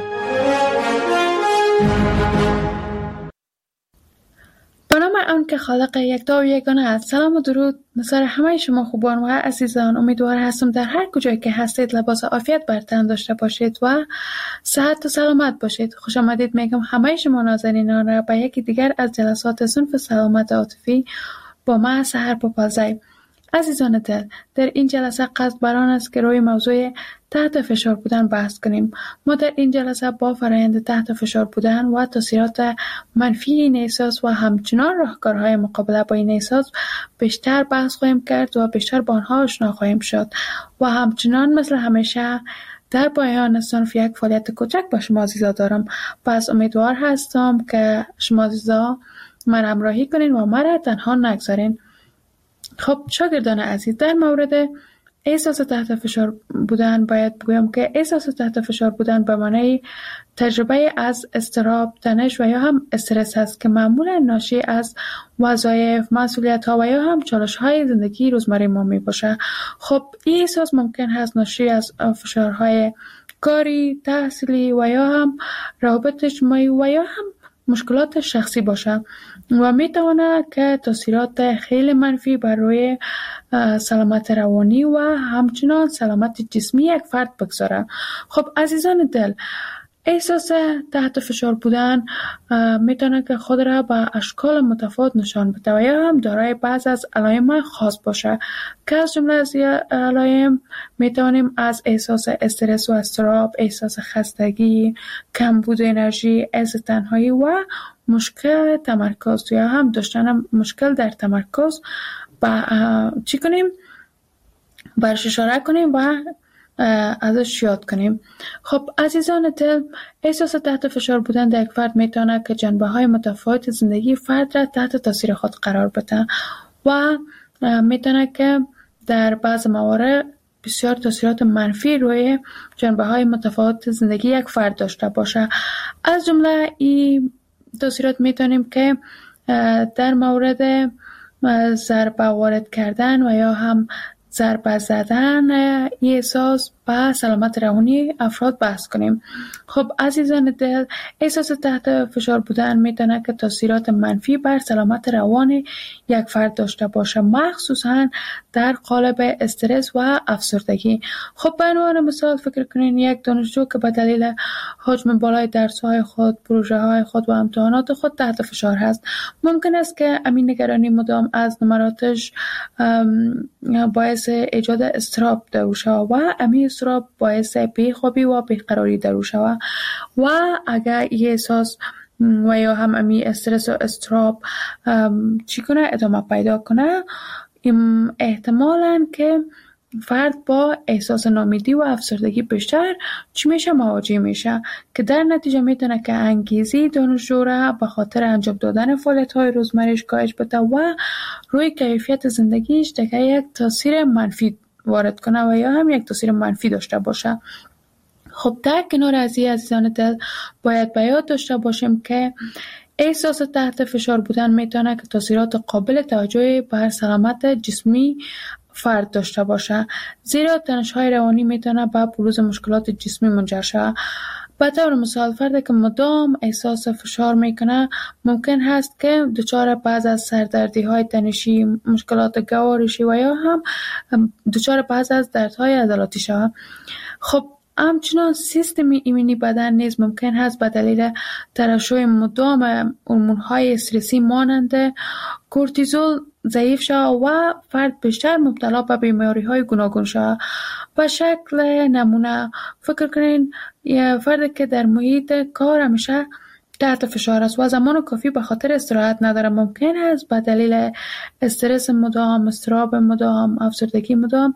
به نام آن که خالق یکتا و یگانه است. سلام و درود نثار همه شما خوبان و عزیزان. امیدوار هستم در هر کجایی که هستید لباس عافیت بر تن داشته باشید و صحت و سلامت باشید. خوش آمدید میگم همه شما نازنینان را به یکی دیگر از جلسات صنف سلامت عاطفی با من سحر پاپازی. عزیزان دل، در این جلسه قصد بر آن است که روی موضوع تحت فشار بودن بحث کنیم. ما در این جلسه با فرآیند تحت فشار بودن و تاثیرات منفی این احساس و همچنان راهکارهای مقابله با این احساس بیشتر بحث خواهیم کرد و بیشتر با آنها آشنا خواهیم شد و همچنان مثل همیشه در پایان صنف یک فعالیت کوچک با شما عزیزا دارم. پس امیدوار هستم که شما عزیزا من همراهی کنین و مرا تنها نگذارین. خب شاگردان عزیز، در مورد احساس تحت فشار بودن باید بگویم که احساس تحت فشار بودن به معنای تجربه از اضطراب، تنش و یا هم استرس است که معمولا ناشی از وظایف، مسئولیت‌ها و یا هم چالش‌های زندگی روزمره ما میباشه. خب این احساس ممکن هست ناشی از فشارهای کاری، تحصیلی و یا هم روابط اجتماعی و یا هم مشکلات شخصی باشه و میتواند که تاثیرات خیلی منفی بر روی سلامت روانی و همچنان سلامت جسمی یک فرد بگذاره. خب عزیزان دل، احساس تحت فشار بودن میتونه که خود را به اشکال متفاوت نشان بده و یا هم دارای بعض از علائم خاص باشه که از جمله از علائم میتونیم از احساس استرس و اضطراب، احساس خستگی، کمبود انرژی، حس تنهایی و مشکل تمرکز یا هم داشتن مشکل در تمرکز چی کنیم؟ برش اشاره کنیم و ازش یاد کنیم. خب عزیزان دل، احساس تحت فشار بودن در یک فرد میتونه که جنبه‌های متفاوت زندگی فرد را تحت تاثیر خود قرار بده و میتونه که در بعض موارد بسیار تاثیرات منفی روی جنبه‌های متفاوت زندگی یک فرد داشته باشه. از جمله این تاثیرات میتونیم که در مورد ضربه وارد کردن و یا هم ضربه زدن این احساس به سلامت روانی افراد بحث کنیم. خب عزیزان دل، احساس تحت فشار بودن میتونه که تاثیرات منفی بر سلامت روان یک فرد داشته باشه، مخصوصا در قالب استرس و افسردگی. خب به عنوان مثال فکر کنین یک دانشجو که به دلیل حجم بالای درس‌های خود، پروژه‌های خود و امتحانات خود تحت فشار هست. ممکن است که امین نگرانی مدام از نمراتش باعث ایجاد اضطراب در او شود و امین اضطراب باعث بیخوابی و بیقراری در او شود و اگر این احساس و یا هم امی استرس و اضطراب چی کنه ادامه پیدا کنه، احتمالاً که فرد با احساس ناامیدی و افسردگی بیشتر چی میشه مواجه میشه که در نتیجه میتونه که انگیزی دانشجو را به خاطر انجام دادن فعالیت‌های روزمره‌اش کاهش بده و روی کیفیت زندگیش دیگه یک تاثیر منفی وارد کنه و یا هم یک تاثیر منفی داشته باشه. خب در کنار از این عزیزان دل باید به یاد داشته باشیم که احساس تحت فشار بودن میتونه که تاثیرات قابل توجهی بر سلامت جسمی فرد داشته باشه، زیرا تنش‌های روانی میتونه به بروز مشکلات جسمی منجر شه. به طور مثال فردی که مدام احساس فشار میکنه ممکن هست که دچار بعض از سردردی‌های تنشی، مشکلات گوارشی و یا هم دچار بعض از دردهای عضلاتی شود. خب همچنان سیستم ایمنی بدن نیز ممکن هست به دلیل ترشح مدام هورمون‌های استرسی مانند کورتیزول ضعیف شود و فرد بیشتر مبتلا به بیماری‌های گوناگون شود. به شکل نمونه فکر کنین یه فردی که در محیط کار همیشه تحت فشار است و زمان کافی به خاطر استراحت نداره، ممکن است به دلیل استرس مدام، اضطراب مدام، افسردگی مدام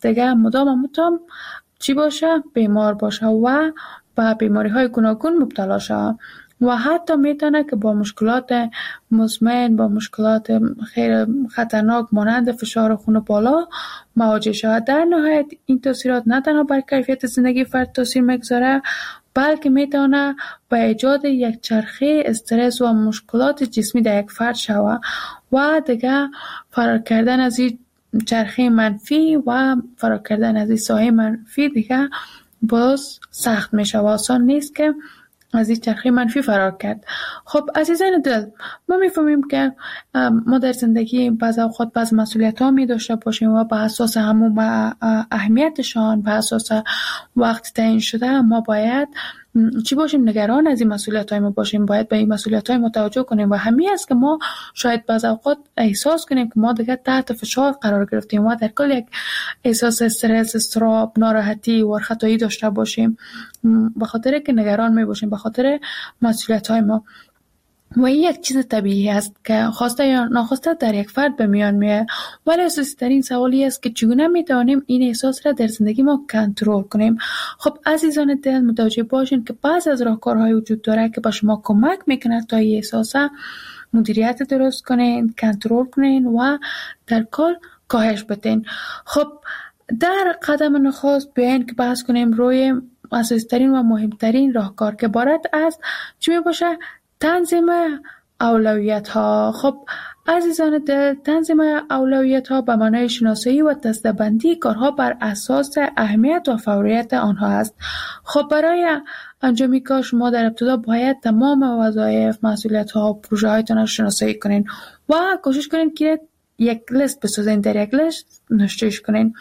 چی باشه؟ بیمار باشه و به بیماری‌های گوناگون مبتلا شود و حتی میتونه که با مشکلات مزمن، با مشکلات خیلی خطرناک مانند فشار خون بالا مواجه شود. در نهایت این تاثیرات نه تنها بر کیفیت زندگی فرد تاثیر میگذاره، بلکه میتونه به ایجاد یک چرخه استرس و مشکلات جسمی در یک فرد شود و دیگه فرار کردن از این چرخه منفی و فرار کردن از این سایه منفی دیگه باز سخت میشه و آسان نیست که از این چرخه منفی فرار کرد. خب عزیزان دل، ما میفهمیم که ما در زندگی بعض اوقات بعض مسئولیت ها می داشته باشیم و به اساس همون اهمیتشان، به اساس وقت تعیین شده ما باید چی باشیم؟ نگران از این مسئولیت های ما باشیم، باید به این مسئولیت های متوجه کنیم و همین است که ما شاید بعض اوقات احساس کنیم که ما دیگه تحت فشار قرار گرفتیم و در کل یک احساس استرس، اضطراب، ناراحتی و خطایی داشته باشیم به خاطر که نگران می باشیم به خاطر مسئولیت های ما. و این یک چیز طبیعی است که خواسته یا ناخواسته در یک فرد به میان میاد، ولی اساسی ترین سوالی است که چگونه میتوانیم این احساس را در زندگی ما کنترل کنیم. خب عزیزان دل، متوجه باشین که بعضی از راهکارهای وجود داره که به شما کمک میکنه تا این احساس مدیریت درست کنین، کنترل کنین و در کل کاهش بدین. خب در قدم نخست بیاین که بحث کنیم روی اساسی ترین و مهمترین راهکار که عبارت از چی میباشه؟ تنظیم اولویت ها. خب عزیزان دل، تنظیم اولویت ها به معنای شناسایی و دسته‌بندی کارها بر اساس اهمیت و فوریت آنها است. خب برای انجام کار شما در ابتدا باید تمام وظایف، مسئولیت ها و پروژه هایتان را شناسایی کنین و کوشش کنین که یک لیست بسازین، در یک لیست نوشتهش کنین.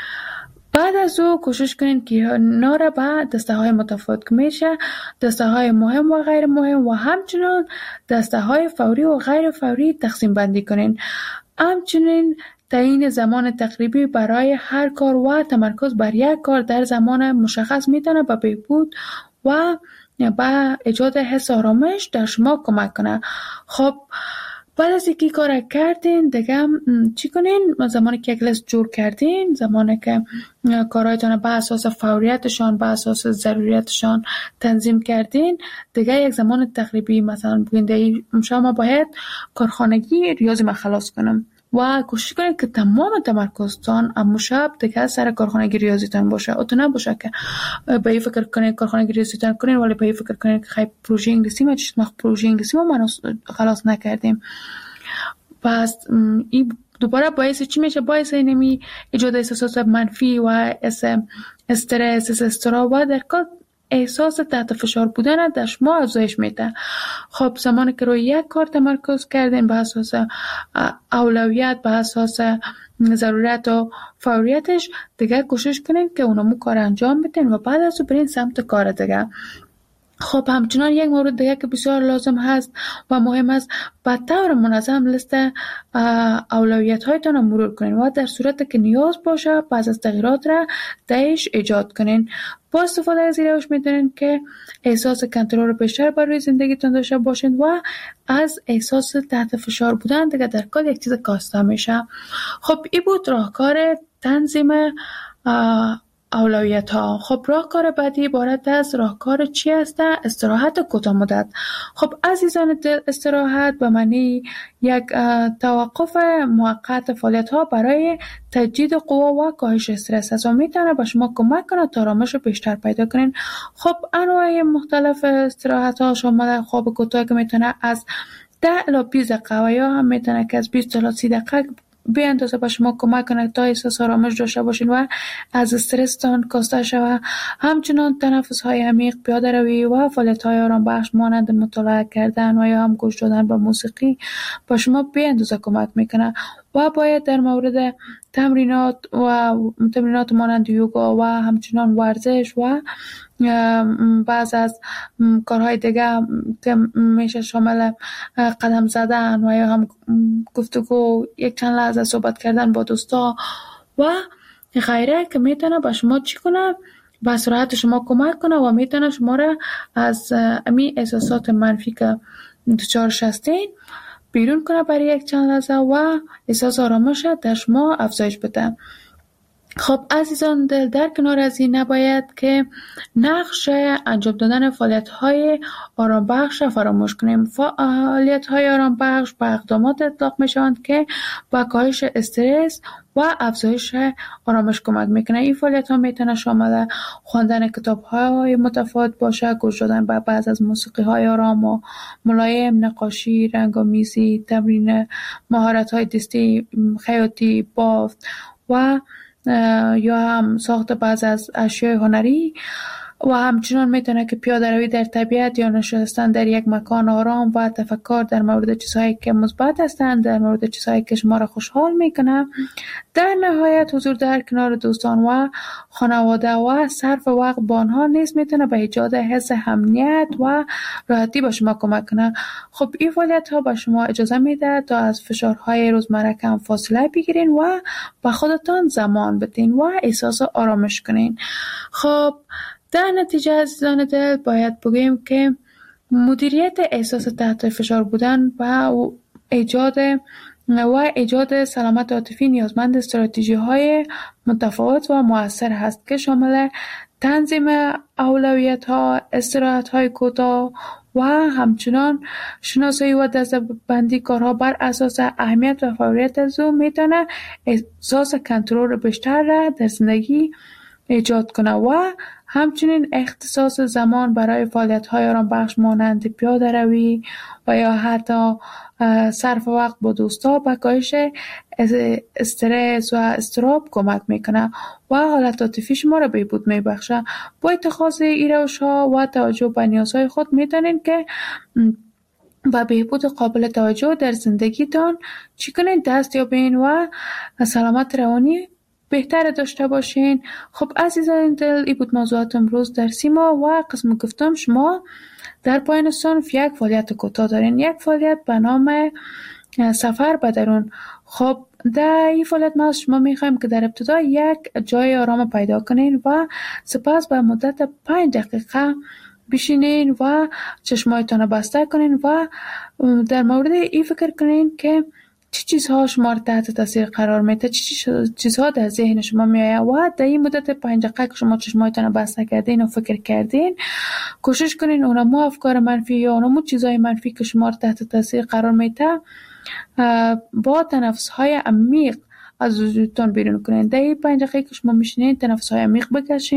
بعد از او کوشش کنین که اینا را به دسته های متفاوت که میشه دسته های مهم و غیر مهم و همچنان دسته های فوری و غیر فوری تقسیم بندی کنین. همچنین تعیین زمان تقریبی برای هر کار و تمرکز بر یک کار در زمان مشخص میتونه به بهبود و به ایجاد حس آرامش در شما کمک کنه. خب بعد از اینکه کار کردین دیگه چی کنین؟ زمانی که یک لیست جور کردین، زمانی که کارهایتان به اساس فوریتشان، به اساس ضروریتشان تنظیم کردین، دیگه یک زمان تقریبی مثلا بگین شما باید کارخانگی ریاضی ما خلاص کنم و کوشش کنید که تمام تمرکزتان امو شب دیگه سر کارخانگی ریاضیتان باشه. اتو نباشه که به این فکر کنید کارخانگی ریاضیتان کنید ولی به این فکر کنید که خیلی پروژه انگلیسی ما پروژه انگلیسی ما خلاص نکردیم. پس این دوباره باعث چی میشه؟ باعث اینمی ایجاد احساسات منفی و استرس، اضطراب و در کل احساس تحت فشار بودن در شما افزایش میده. خب زمانی که روی یک کار تمرکز کردین به اساس اولویت، به اساس ضرورت و فوریتش، دیگه کوشش کنین که اونمو کار انجام بدین و بعد از اون برین سمت کار دیگه. خب همچنان یک مورد دیگه که بسیار لازم هست و مهم است، به طور منظم لیست اولویت هایتان رو مرور کنین و در صورت که نیاز باشه بعض از تغییرات را درش ایجاد کنین. با استفاده از این روش میتونین که احساس کنترل بیشتر بر روی زندگیتون داشته باشین و از احساس تحت فشار بودن دیگه در کل یک چیز کاسته میشه. خب این بود راهکار تنظیم اولویت ها. خب راهکار بعدی عبارت از راهکار چی است؟ استراحت کوتاه مدت. خب عزیزان دل، استراحت به معنی یک توقف موقت فعالیت ها برای تجدید قوا و کاهش استرس است و میتونه به شما کمک کنه تا آرامش رو بیشتر پیدا کنین. خب انواع مختلف استراحت ها شامل خواب کوتاه که میتونه از 10 الی 20 دقیقه و یا هم میتونه که از 20 الی 30 دقیقه به اندازه به شما کمک کنه تا احساس آرامش داشته باشین و از استرستان کاسته شوه. همچنان تنفس های عمیق، پیاده روی و فعالیت های آرام بخش مانند مطالعه کردن و یا هم گوش دادن به موسیقی به شما به اندازه کمک میکنه. و باید در مورد تمرینات مانند یوگا و همچنان ورزش و بعض از کارهای دیگه که میشه شامل قدم زدن و یا هم گفتگو، یک چند لحظه صحبت کردن با دوستا و غیره که میتونه به شما چی کنه؟ به استراحت شما کمک کنه و میتونه شما را از امی احساسات منفی که دچارش هستین بیرون کنه برای یک چند لحظه و احساس آرامش در شما افزایش بده. خب عزیزان دل، در کنار از این نباید که نقش انجام دادن فعالیت‌های آرامبخش فراموش کنیم. فعالیت‌های آرامبخش به اقدامات اطلاق می‌شوند که به کاهش استرس و افزایش آرامش کمک میکنه. این فعالیت‌ها میتونه شامل خواندن کتاب‌های متفاوت باشه، گوش دادن به بعض از موسیقی‌های آرام و ملایم، نقاشی، رنگ‌آمیزی، تمرین مهارت‌های دستی، خیاطی، بافت و یا هم ساخت بعض از اشیاء هنری و همچنان میتونه که پیاده روی در طبیعت یا نشستن در یک مکان آرام و تفکر در مورد چیزهایی که مثبت هستند، در مورد چیزهایی که شما را خوشحال میکنه. در نهایت حضور در کنار دوستان و خانواده و صرف وقت با آنها نیز میتونه به ایجاد حس امنیت و راحتی به شما کمک کنه. خب این فعالیت ها به شما اجازه میده تا از فشارهای روزمره کم فاصله بگیرین و به خودتان زمان بدین و احساس آرامش کنین. خب در نتیجه عزیزان دل باید بگویم که مدیریت احساس تحت فشار بودن و ایجاد سلامت عاطفی نیازمند استراتژی‌های متفاوت و مؤثر هست که شامل تنظیم اولویت‌ها، استراحت‌های کوتاه و همچنان شناسایی و دسته‌بندی کارها بر اساس اهمیت و فوریت از او میتونه احساس کنترل بیشتر را در زندگی ایجاد کنه و همچنین اختصاص زمان برای فعالیت‌های آرامبخش مانند پیاده روی و یا حتی صرف وقت با دوستا به کاهش استرس و اضطراب کمک میکنه و حالت عاطفی شما را بهبود میبخشه. با اتخاذ این روش‌ها و توجه به نیازهای خود میتونین که با بهبود قابل توجه در زندگیتان چی کنین دست یابین و سلامت روانی بهتر داشته باشین. خب عزیزان دل، این بود موضوعات امروز در سیما و قسم گفتم شما در پایان صنف یک فعالیت کوتاه دارین، یک فعالیت به نام سفر به درون. خب در این فعالیت ما از شما میخوایم که در ابتدا یک جای آرام پیدا کنین و سپس به مدت 5 دقیقه بشینین و چشمایتان بسته کنین و در مورد این فکر کنین که چه چیزها شما را تحت تاثیر قرار میده، چه چیزها در ذهن شما میآید و در این مدت 5 دقیقه که شما چشمایتان بسته کردین و فکر کردین کوشش کنین اونمو افکار منفی یا اونمو چیزهای منفی که شما را تحت تاثیر قرار میده با تنفس‌های عمیق از وجودتان بیرون کنین. در این 5 دقیقه که شما میشینین نفس‌های عمیق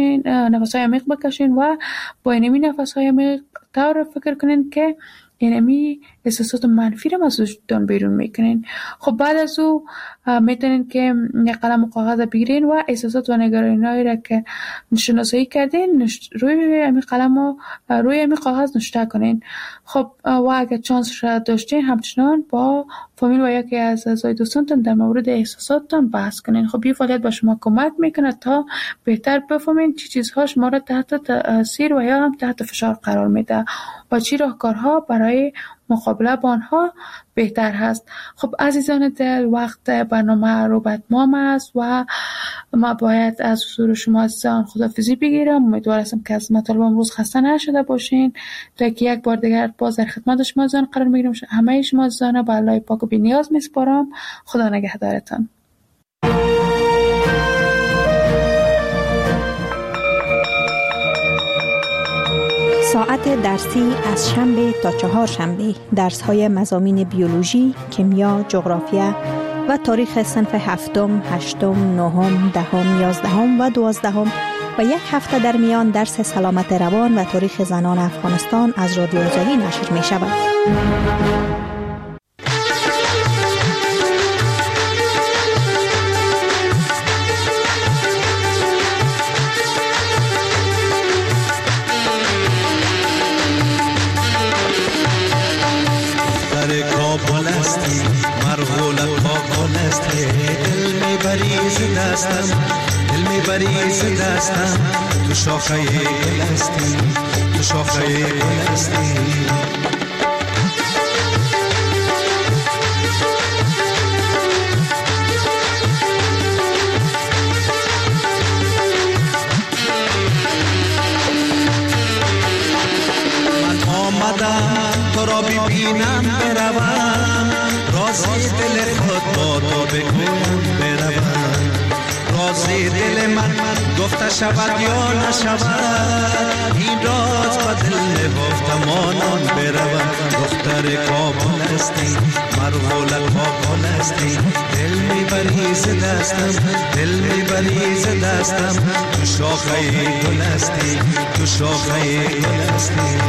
بکشین و با این نفس‌های عمیق طور فکر کنین که اینمی احساسات منفی رو از وجودتان بیرون میکنین. خب بعد از او میتونین که یک قلم و کاغذ بگیرین و احساسات و نگرانی‌هایی را که شناسایی کردین روی امی قلم و روی امی کاغذ نوشته کنین. خب و اگر چانس را داشتین همچنان با فامیل و یکی از اعضای دوستانتان در مورد احساساتتان بحث کنین. خب این فعالیت به شما کمک میکنه تا بهتر بفهمین چه چیزها شما را تحت تاثیر و یا هم تحت فشار قرار میده و چه راهکارها برای مقابله با آنها بهتر هست. خب عزیزان دل، وقت برنامه رو به اتمام است و ما باید از حضور شما عزیزان خداحافظی بگیرم. امیدوار هستم که از مطالب امروز خسته نشده باشین تا که یک بار دیگر باز در خدمت شما عزیزان قرار میگیرم. همه شما عزیزان به الله پاک و بی‌نیاز میسپارم. خدا نگهدارتان. ساعت درسی از شنبه تا چهارشنبه درس‌های مضامین بیولوژی، کیمیا، جغرافیا و تاریخ صنف 7م، 8م، 9م، 10م، 11م و 12م و یک هفته در میان درس سلامت روان و تاریخ زنان افغانستان از رادیو آزادی نشر می شود. بریز دستم تو شاخه گل هستی، تو شاخه گل هستی. من آمدم تو را ببینم بروم، رازی دل خود با تو بگویم بروم، راز دل من گفته شود یا نشود، این راز با دل نهفتمانان برود. دختر کابل هستی، مرغول کابل هستی، دل میبری ز دستم، دل میبری ز دستم. تو شاخه گل هستی، تو شاخه گل هستی.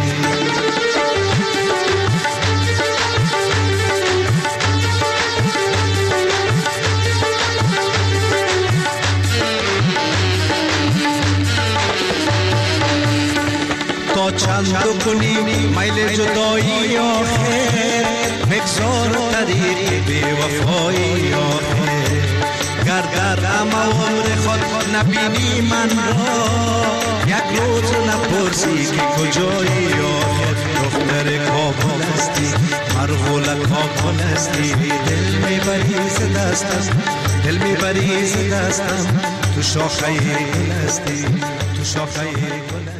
تا چند کنی میل جدایی آخر، بگذار طریق بی وفایی آخر. گر در غم عمر خود نبینی من را، یک روز نپرسی که کجایی آخر. دختر کابل هستی، مرغول کابل هستی، دل میبری ز دستم، دل میبری ز دستم. تو شاخه گل هستی، تو شاخه گل هستی.